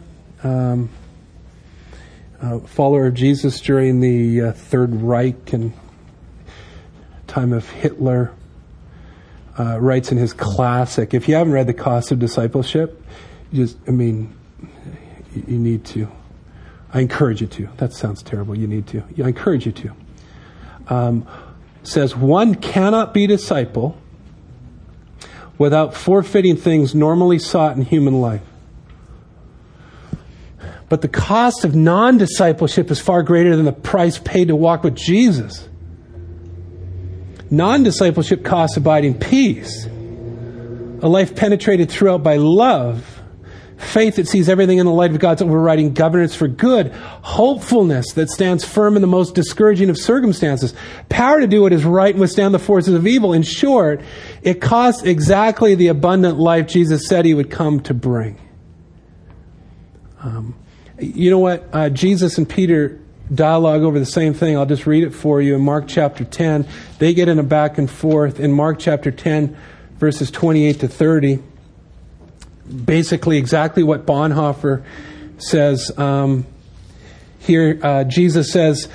follower of Jesus during the Third Reich and time of Hitler, writes in his classic, if you haven't read The Cost of Discipleship, you need to. I encourage you to. That sounds terrible. You need to. I encourage you to. Says one cannot be disciple without forfeiting things normally sought in human life. But the cost of non-discipleship is far greater than the price paid to walk with Jesus. Non-discipleship costs abiding peace, a life penetrated throughout by love, faith that sees everything in the light of God's overriding governance for good, hopefulness that stands firm in the most discouraging of circumstances, power to do what is right and withstand the forces of evil. In short, it costs exactly the abundant life Jesus said He would come to bring. You know what? Jesus and Peter dialogue over the same thing. I'll just read it for you in Mark chapter 10. They get in a back and forth. In Mark chapter 10, verses 28 to 30, basically exactly what Bonhoeffer says. Here, Jesus says,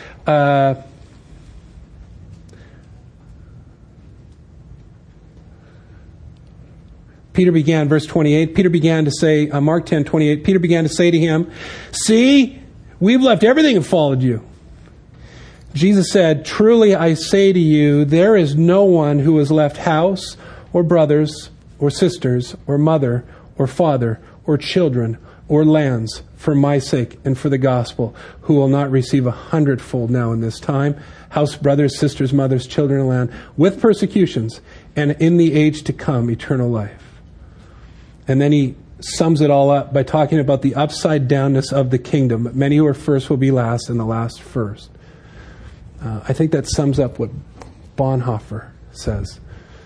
Peter began, verse 28, Peter began to say, Mark 10, 28, Peter began to say to him, see, we've left everything and followed you. Jesus said, truly I say to you, there is no one who has left house or brothers or sisters or mother or father or children or lands for my sake and for the gospel who will not receive 100-fold now in this time, house, brothers, sisters, mothers, children, and land, with persecutions, and in the age to come, eternal life. And then he sums it all up by talking about the upside downness of the kingdom. Many who are first will be last, and the last first. I think that sums up what Bonhoeffer says.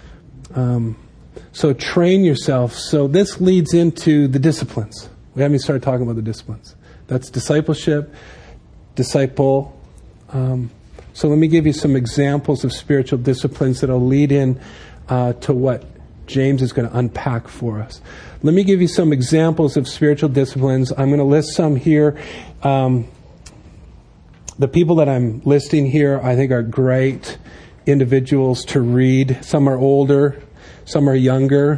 So train yourself. So this leads into the disciplines. We haven't even started talking about the disciplines. That's discipleship, disciple. So let me give you some examples of spiritual disciplines that will lead in to what James is going to unpack for us. Let me give you some examples of spiritual disciplines. I'm going to list some here. The people that I'm listing here, I think, are great individuals to read. Some are older, some are younger.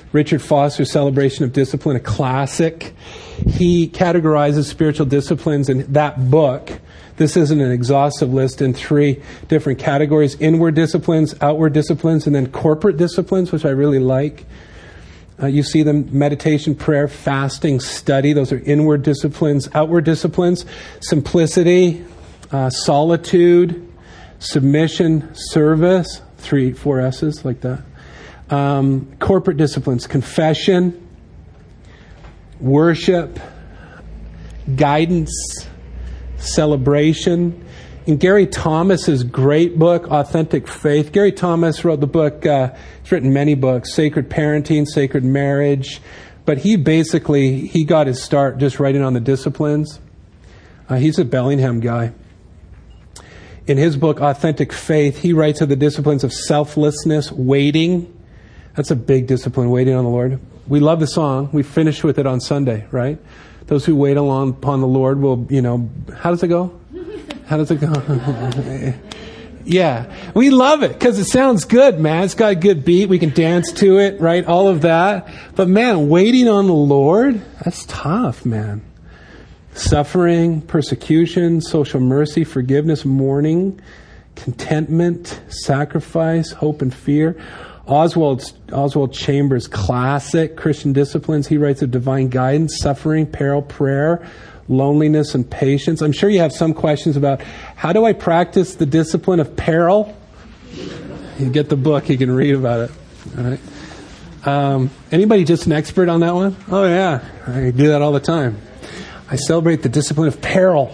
Richard Foster's Celebration of Discipline, a classic. He categorizes spiritual disciplines in that book. This isn't an exhaustive list, in 3 different categories: inward disciplines, outward disciplines, and then corporate disciplines, which I really like. You see them: meditation, prayer, fasting, study. Those are inward disciplines. Outward disciplines: simplicity, solitude, submission, service. 3, 4 S's like that. Corporate disciplines: confession, worship, guidance, celebration. In Gary Thomas's great book, Authentic Faith, Gary Thomas wrote the book, he's written many books, Sacred Parenting, Sacred Marriage, but he got his start just writing on the disciplines. He's a Bellingham guy. In his book, Authentic Faith, he writes of the disciplines of selflessness, waiting. That's a big discipline, waiting on the Lord. We love the song. We finished with it on Sunday, right? Those who wait upon the Lord will, how does it go? How does it go? Yeah. We love it because it sounds good, man. It's got a good beat. We can dance to it, right? All of that. But man, waiting on the Lord, that's tough, man. Suffering, persecution, social mercy, forgiveness, mourning, contentment, sacrifice, hope and fear. Oswald Chambers' classic Christian disciplines. He writes of divine guidance, suffering, peril, prayer, loneliness, and patience. I'm sure you have some questions about how do I practice the discipline of peril? You get the book, you can read about it. All right. Anybody just an expert on that one? Oh yeah, I do that all the time. I celebrate the discipline of peril.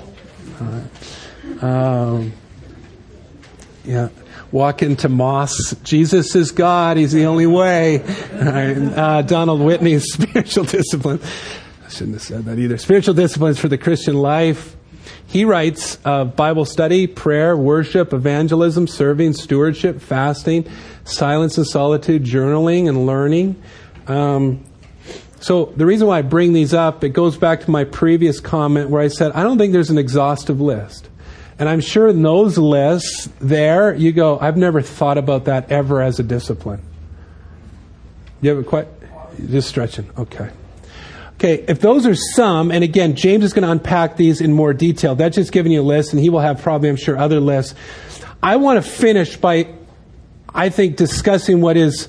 All right. Yeah. Walk into Moss. Jesus is God. He's the only way. Donald Whitney's spiritual discipline. I shouldn't have said that either. Spiritual disciplines for the Christian life. He writes of Bible study, prayer, worship, evangelism, serving, stewardship, fasting, silence and solitude, journaling, and learning. So the reason why I bring these up, it goes back to my previous comment where I said, I don't think there's an exhaustive list. And I'm sure in those lists there, you go, I've never thought about that ever as a discipline. You have just stretching. Okay. Okay, if those are some, and again, James is going to unpack these in more detail. That's just giving you a list, and he will have probably, I'm sure, other lists. I want to finish by, I think, discussing what is,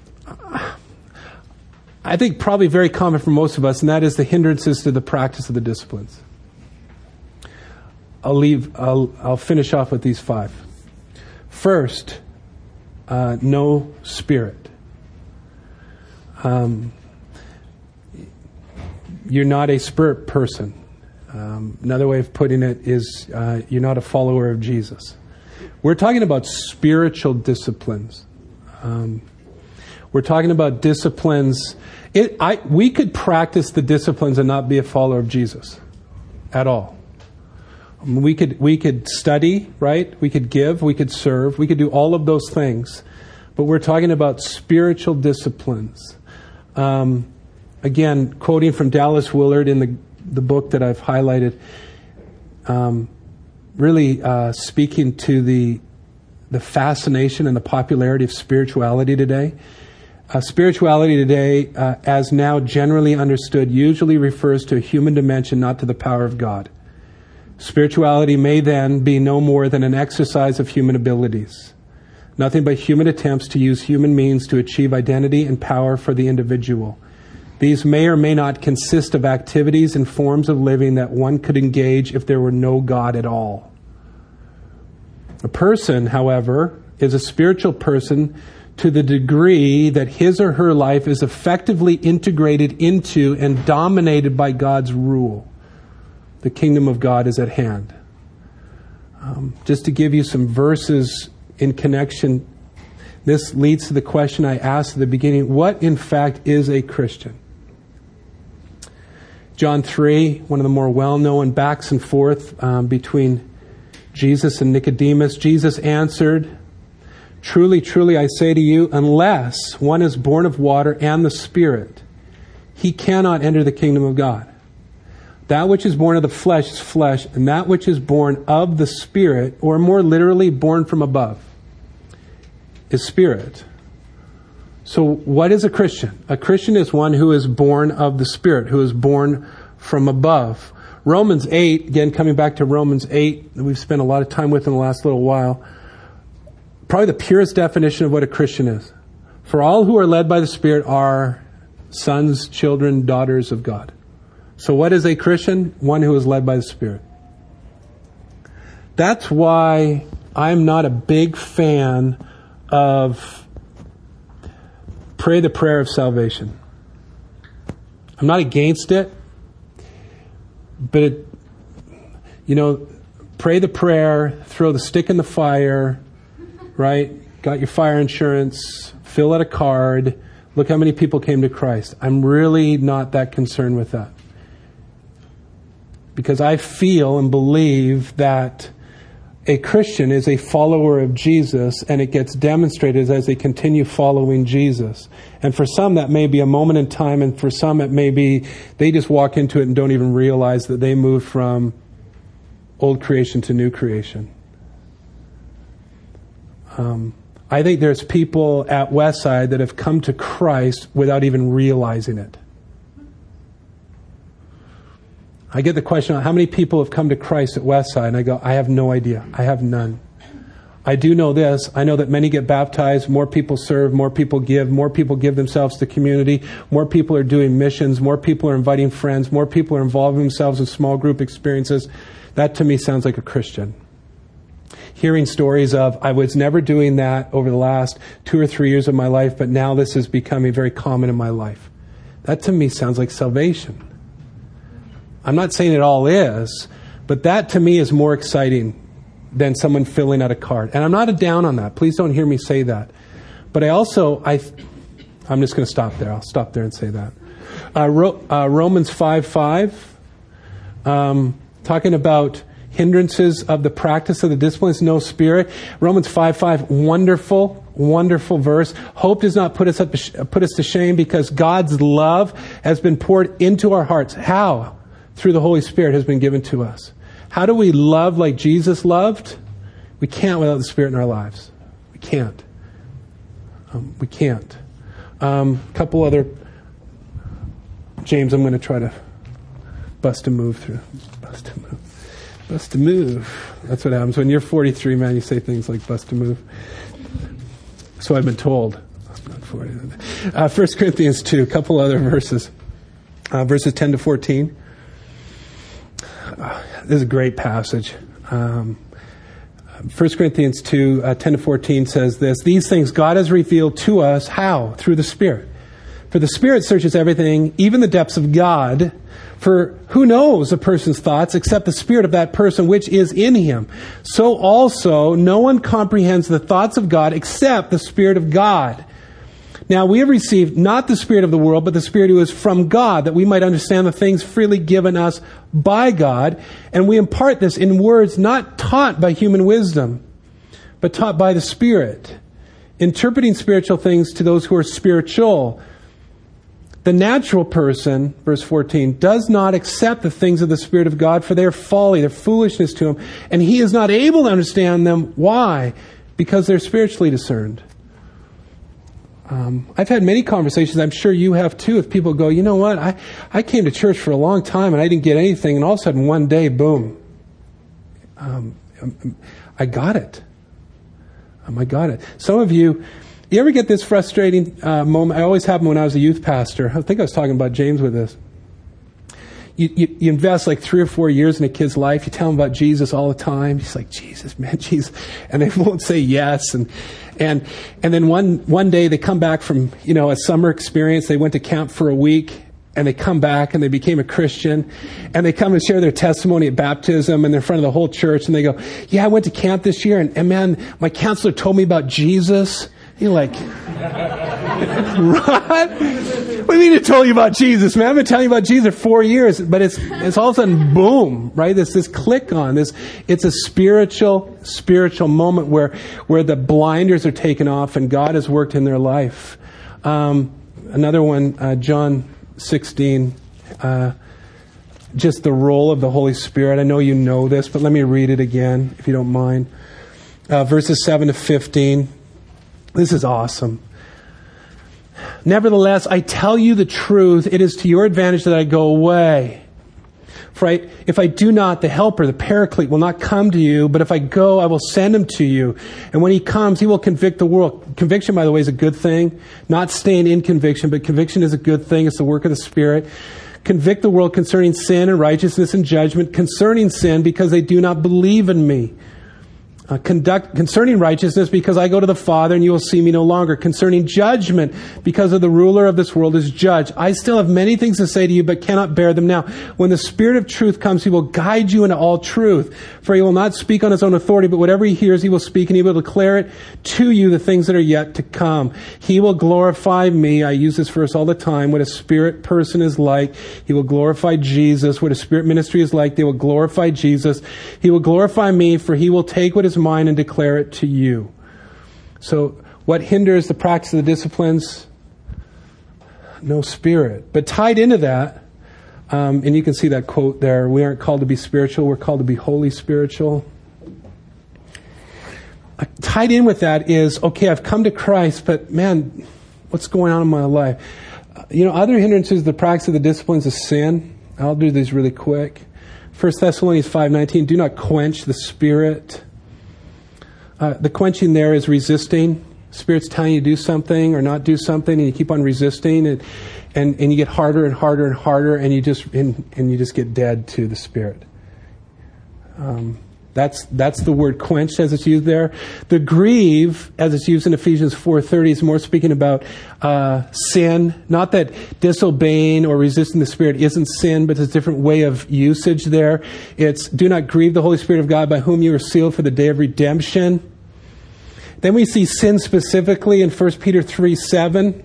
I think, probably very common for most of us, and that is the hindrances to the practice of the disciplines. I'll finish off with these 5. First, no spirit. You're not a spirit person. Another way of putting it is you're not a follower of Jesus. We're talking about spiritual disciplines. We're talking about disciplines. We could practice the disciplines and not be a follower of Jesus at all. We could study, right? We could give, we could serve, we could do all of those things. But we're talking about spiritual disciplines. Again, quoting from Dallas Willard in the book that I've highlighted, really speaking to the fascination and the popularity of spirituality today. Spirituality today, as now generally understood, usually refers to a human dimension, not to the power of God. Spirituality may then be no more than an exercise of human abilities, nothing but human attempts to use human means to achieve identity and power for the individual. These may or may not consist of activities and forms of living that one could engage if there were no God at all. A person, however, is a spiritual person to the degree that his or her life is effectively integrated into and dominated by God's rule. The kingdom of God is at hand. Just to give you some verses in connection, this leads to the question I asked at the beginning, what in fact is a Christian? John 3, one of the more well-known backs and forth between Jesus and Nicodemus. Jesus answered, "Truly, truly, I say to you, unless one is born of water and the Spirit, he cannot enter the kingdom of God. That which is born of the flesh is flesh, and that which is born of the Spirit, or more literally, born from above, is spirit." So what is a Christian? A Christian is one who is born of the Spirit, who is born from above. Romans 8, again, coming back to Romans 8, that we've spent a lot of time with in the last little while, probably the purest definition of what a Christian is. For all who are led by the Spirit are sons, children, daughters of God. So what is a Christian? One who is led by the Spirit. That's why I'm not a big fan of pray the prayer of salvation. I'm not against it, but pray the prayer, throw the stick in the fire, right? Got your fire insurance, fill out a card, look how many people came to Christ. I'm really not that concerned with that. Because I feel and believe that a Christian is a follower of Jesus, and it gets demonstrated as they continue following Jesus. And for some, that may be a moment in time, and for some, it may be they just walk into it and don't even realize that they moved from old creation to new creation. I think there's people at Westside that have come to Christ without even realizing it. I get the question, how many people have come to Christ at Westside? And I go, I have no idea. I have none. I do know this. I know that many get baptized, more people serve, more people give themselves to community, more people are doing missions, more people are inviting friends, more people are involving themselves in small group experiences. That to me sounds like a Christian. Hearing stories of, I was never doing that over the last 2 or 3 years of my life, but now this is becoming very common in my life. That to me sounds like salvation. I'm not saying it all is, but that to me is more exciting than someone filling out a card. And I'm not a down on that. Please don't hear me say that. But I'm just going to stop there. I'll stop there and say that. Romans 5:5, talking about hindrances of the practice of the disciplines, no spirit. Romans 5:5, wonderful verse. Hope does not put us to shame, because God's love has been poured into our hearts. How? Through the Holy Spirit has been given to us. How do we love like Jesus loved? We can't without the Spirit in our lives. We can't. Couple other... James, I'm going to try to bust a move through. Bust a move. That's what happens. When you're 43, man, you say things like bust a move. So I've been told. I'm not 40. 1 Corinthians 2, a couple other verses. Verses 10 to 14. This is a great passage. 1 Corinthians 2, 10 to 14 says this: These things God has revealed to us. How? Through the Spirit. For the Spirit searches everything, even the depths of God. For who knows a person's thoughts except the spirit of that person which is in him? So also no one comprehends the thoughts of God except the Spirit of God. Now we have received not the spirit of the world, but the Spirit who is from God, that we might understand the things freely given us by God. And we impart this in words not taught by human wisdom, but taught by the Spirit, interpreting spiritual things to those who are spiritual. The natural person, verse 14, does not accept the things of the Spirit of God, for they are folly, they're foolishness to him, and he is not able to understand them. Why? Because they're spiritually discerned. I've had many conversations, I'm sure you have too, if people go, you know what, I came to church for a long time and I didn't get anything, and all of a sudden one day, boom, I got it. I got it. Some of you ever get this frustrating moment? I always have them when I was a youth pastor. I think I was talking about James with this. You invest like 3 or 4 years in a kid's life. You tell them about Jesus all the time. He's like, Jesus, man, Jesus. And they won't say yes. And then one day they come back from, a summer experience. They went to camp for a week, and they come back and they became a Christian, and they come and share their testimony at baptism, and they're in front of the whole church, and they go, yeah, I went to camp this year, and man, my counselor told me about Jesus. You're like, what? What do you mean it told you about Jesus, man? I've been telling you about Jesus for 4 years, but it's all of a sudden, boom, right? There's this click on this. It's a spiritual moment where the blinders are taken off and God has worked in their life. Another one, John 16, just the role of the Holy Spirit. I know you know this, but let me read it again, if you don't mind. Verses 7 to 15. This is awesome. Nevertheless, I tell you the truth. It is to your advantage that I go away. For if I do not, the Helper, the Paraclete, will not come to you. But if I go, I will send him to you. And when he comes, he will convict the world. Conviction, by the way, is a good thing. Not staying in conviction, but conviction is a good thing. It's the work of the Spirit. Convict the world concerning sin and righteousness and judgment. Concerning sin, because they do not believe in me. Concerning righteousness, because I go to the Father and you will see me no longer. Concerning judgment, because of the ruler of this world is judged. I still have many things to say to you, but cannot bear them now. When the Spirit of truth comes, he will guide you into all truth. For he will not speak on his own authority, but whatever he hears, he will speak, and he will declare it to you, the things that are yet to come. He will glorify me. I use this verse all the time. What a Spirit person is like, he will glorify Jesus. What a Spirit ministry is like, they will glorify Jesus. He will glorify me, for he will take what is mine and declare it to you. So what hinders the practice of the disciplines? No Spirit. But tied into that, and you can see that quote there, we aren't called to be spiritual, we're called to be holy spiritual. Tied in with that is, okay, I've come to Christ, but man, what's going on in my life? Other hindrances to the practice of the disciplines is sin. I'll do these really quick. 1 Thessalonians 5:19, do not quench the Spirit. The quenching there is resisting. Spirit's telling you to do something or not do something, and you keep on resisting, and you get harder and harder and harder, and you just get dead to the Spirit. That's the word quenched as it's used there. The grieve, as it's used in Ephesians 4:30, is more speaking about sin. Not that disobeying or resisting the Spirit isn't sin, but it's a different way of usage there. It's do not grieve the Holy Spirit of God, by whom you are sealed for the day of redemption. Then we see sin specifically in 1 Peter 3:7.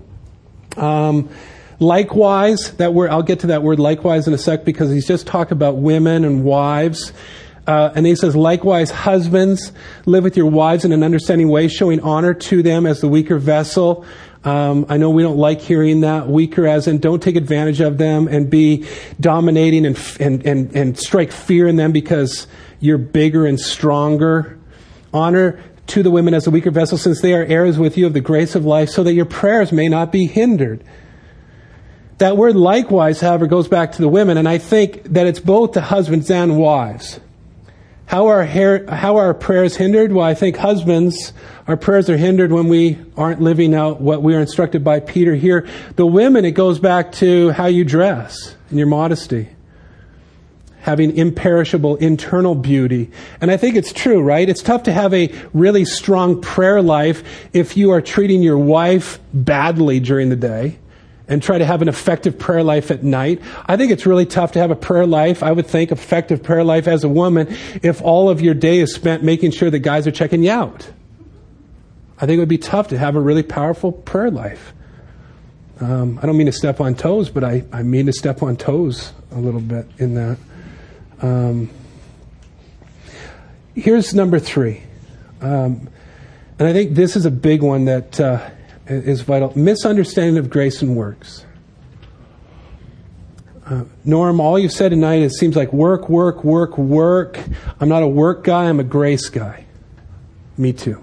Likewise, that word, I'll get to that word likewise in a sec, because he's just talked about women and wives. And he says, likewise, husbands, live with your wives in an understanding way, showing honor to them as the weaker vessel. I know we don't like hearing that. Weaker as in don't take advantage of them and be dominating and strike fear in them because you're bigger and stronger. Honor to the women as the weaker vessel, since they are heirs with you of the grace of life, so that your prayers may not be hindered. That word likewise, however, goes back to the women, and I think that it's both to husbands and wives. How are our prayers hindered? Well, I think husbands, our prayers are hindered when we aren't living out what we are instructed by Peter here. The women, it goes back to how you dress and your modesty. Having imperishable internal beauty. And I think it's true, right? It's tough to have a really strong prayer life if you are treating your wife badly during the day and try to have an effective prayer life at night. I think it's really tough to have a prayer life, I would think, effective prayer life as a woman, if all of your day is spent making sure that guys are checking you out. I think it would be tough to have a really powerful prayer life. I don't mean to step on toes, but I mean to step on toes a little bit in that. Here's number 3. And I think this is a big one that is vital. Misunderstanding of grace and works. Norm, all you've said tonight, it seems like work, work, work, work. I'm not a work guy, I'm a grace guy. Me too.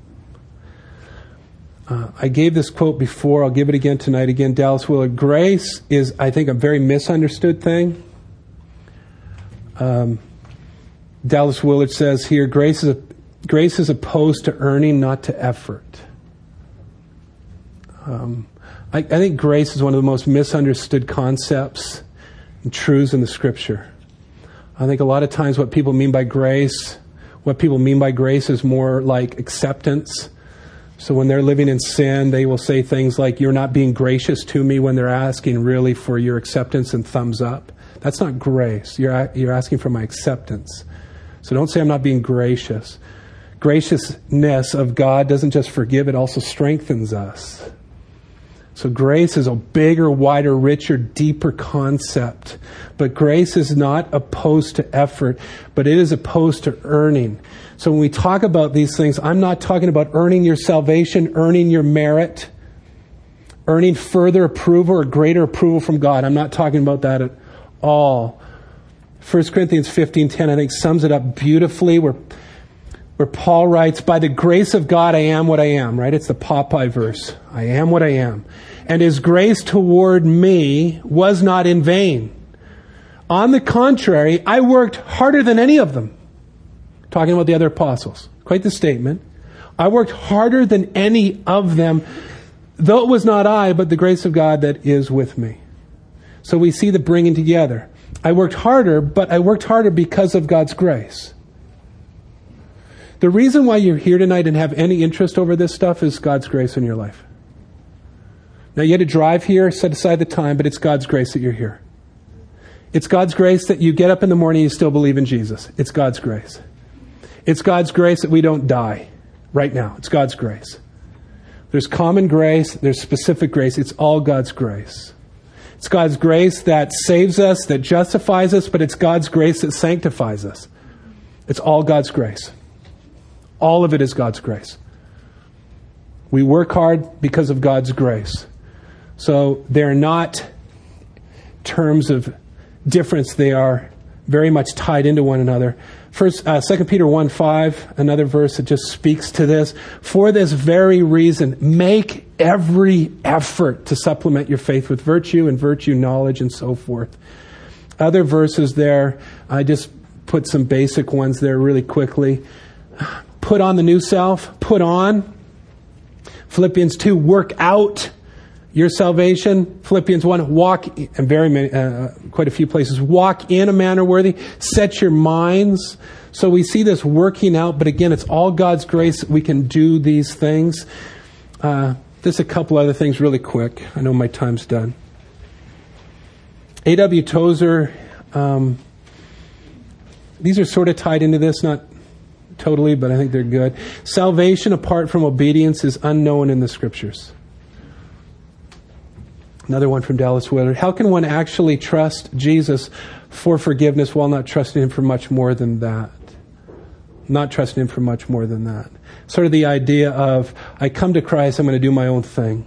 I gave this quote before, I'll give it again tonight. Again, Dallas Willard. Grace is, I think, a very misunderstood thing. Dallas Willard says here, grace is opposed to earning, not to effort. I think grace is one of the most misunderstood concepts and truths in the Scripture. I think a lot of times what people mean by grace is more like acceptance. So when they're living in sin, they will say things like, you're not being gracious to me, when they're asking really for your acceptance and thumbs up. That's not grace. You're asking for my acceptance. So don't say I'm not being gracious. Graciousness of God doesn't just forgive, it also strengthens us. So grace is a bigger, wider, richer, deeper concept. But grace is not opposed to effort, but it is opposed to earning. So when we talk about these things, I'm not talking about earning your salvation, earning your merit, earning further approval or greater approval from God. I'm not talking about that at all. 1 Corinthians 15:10, I think, sums it up beautifully, where Paul writes, by the grace of God, I am what I am, right? It's the Popeye verse. I am what I am. and His grace toward me was not in vain. On the contrary, I worked harder than any of them. Talking about the other apostles. Quite the statement. I worked harder than any of them, though it was not I, but the grace of God that is with me. So we see the bringing together. I worked harder, but I worked harder because of God's grace. The reason why you're here tonight and have any interest over this stuff is God's grace in your life. Now you had to drive here, set aside the time, but it's God's grace that you're here. It's God's grace that you get up in the morning and you still believe in Jesus. It's God's grace. It's God's grace that we don't die right now. It's God's grace. There's common grace. There's specific grace. It's all God's grace. It's God's grace that saves us, that justifies us, but it's God's grace that sanctifies us. It's all God's grace. All of it is God's grace. We work hard because of God's grace. So they're not terms of difference. They are very much tied into one another. 2 Peter 1:5, another verse that just speaks to this. For this very reason, make every effort to supplement your faith with virtue, and virtue knowledge, and so forth. Other verses there, I just put some basic ones there really quickly. Put on the new self. Put on. Philippians 2, work out your salvation. Philippians 1, walk, and very many, quite a few places, walk in a manner worthy. Set your minds. So we see this working out, but again, it's all God's grace that we can do these things. Just a couple other things really quick. I know my time's done. A.W. Tozer, these are sort of tied into this, not totally, but I think they're good. Salvation apart from obedience is unknown in the Scriptures. Another one from Dallas Willard. How can one actually trust Jesus for forgiveness while not trusting Him for much more than that? Not trusting Him for much more than that. Sort of the idea of, I come to Christ, I'm going to do my own thing.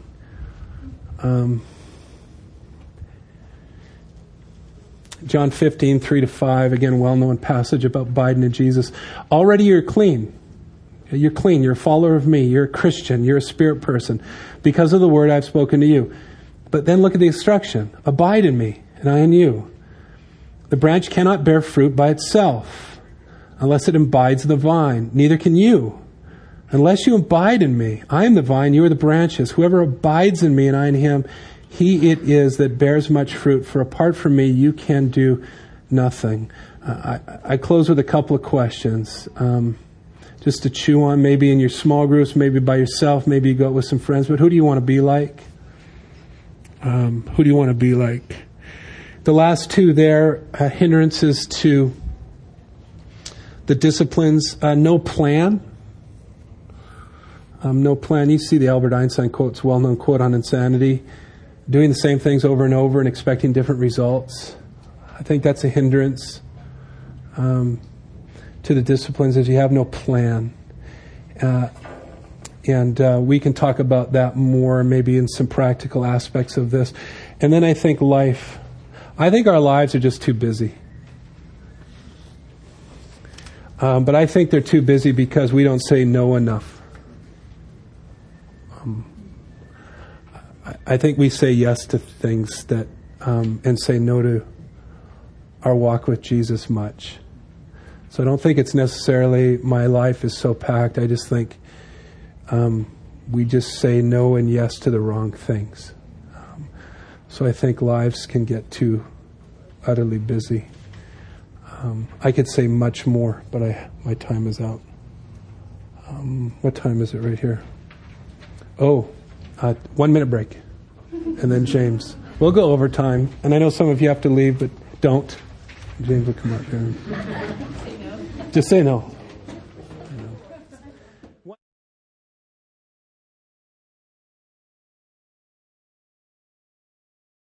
John 15, 3-5, again, well-known passage about abiding in Jesus. Already you're clean. You're clean. You're a follower of me. You're a Christian. You're a spirit person. Because of the word I've spoken to you. But then look at the instruction. Abide in me, and I in you. The branch cannot bear fruit by itself, unless it abides the vine. Neither can you, unless you abide in me. I am the vine, you are the branches. Whoever abides in me, and I in him, he it is that bears much fruit. For apart from me, you can do nothing. I close with a couple of questions. Just to chew on, maybe in your small groups, maybe by yourself, maybe you go out with some friends. But who do you want to be like? Who do you want to be like? The last two there, hindrances to the disciplines. No plan. No plan. You see the Albert Einstein quote, well-known quote on insanity. Doing the same things over and over and expecting different results. I think that's a hindrance to the disciplines, is you have no plan. And we can talk about that more maybe in some practical aspects of this. And then I think life. I think our lives are just too busy. But I think they're too busy because we don't say no enough. I think we say yes to things that and say no to our walk with Jesus much. So I don't think it's necessarily my life is so packed. I just think we just say no and yes to the wrong things. So I think lives can get too utterly busy. I could say much more, but my time is out. What time is it right here? 1 minute break. And then James. We'll go over time. And I know some of you have to leave, but don't. James will come up here. Just say no.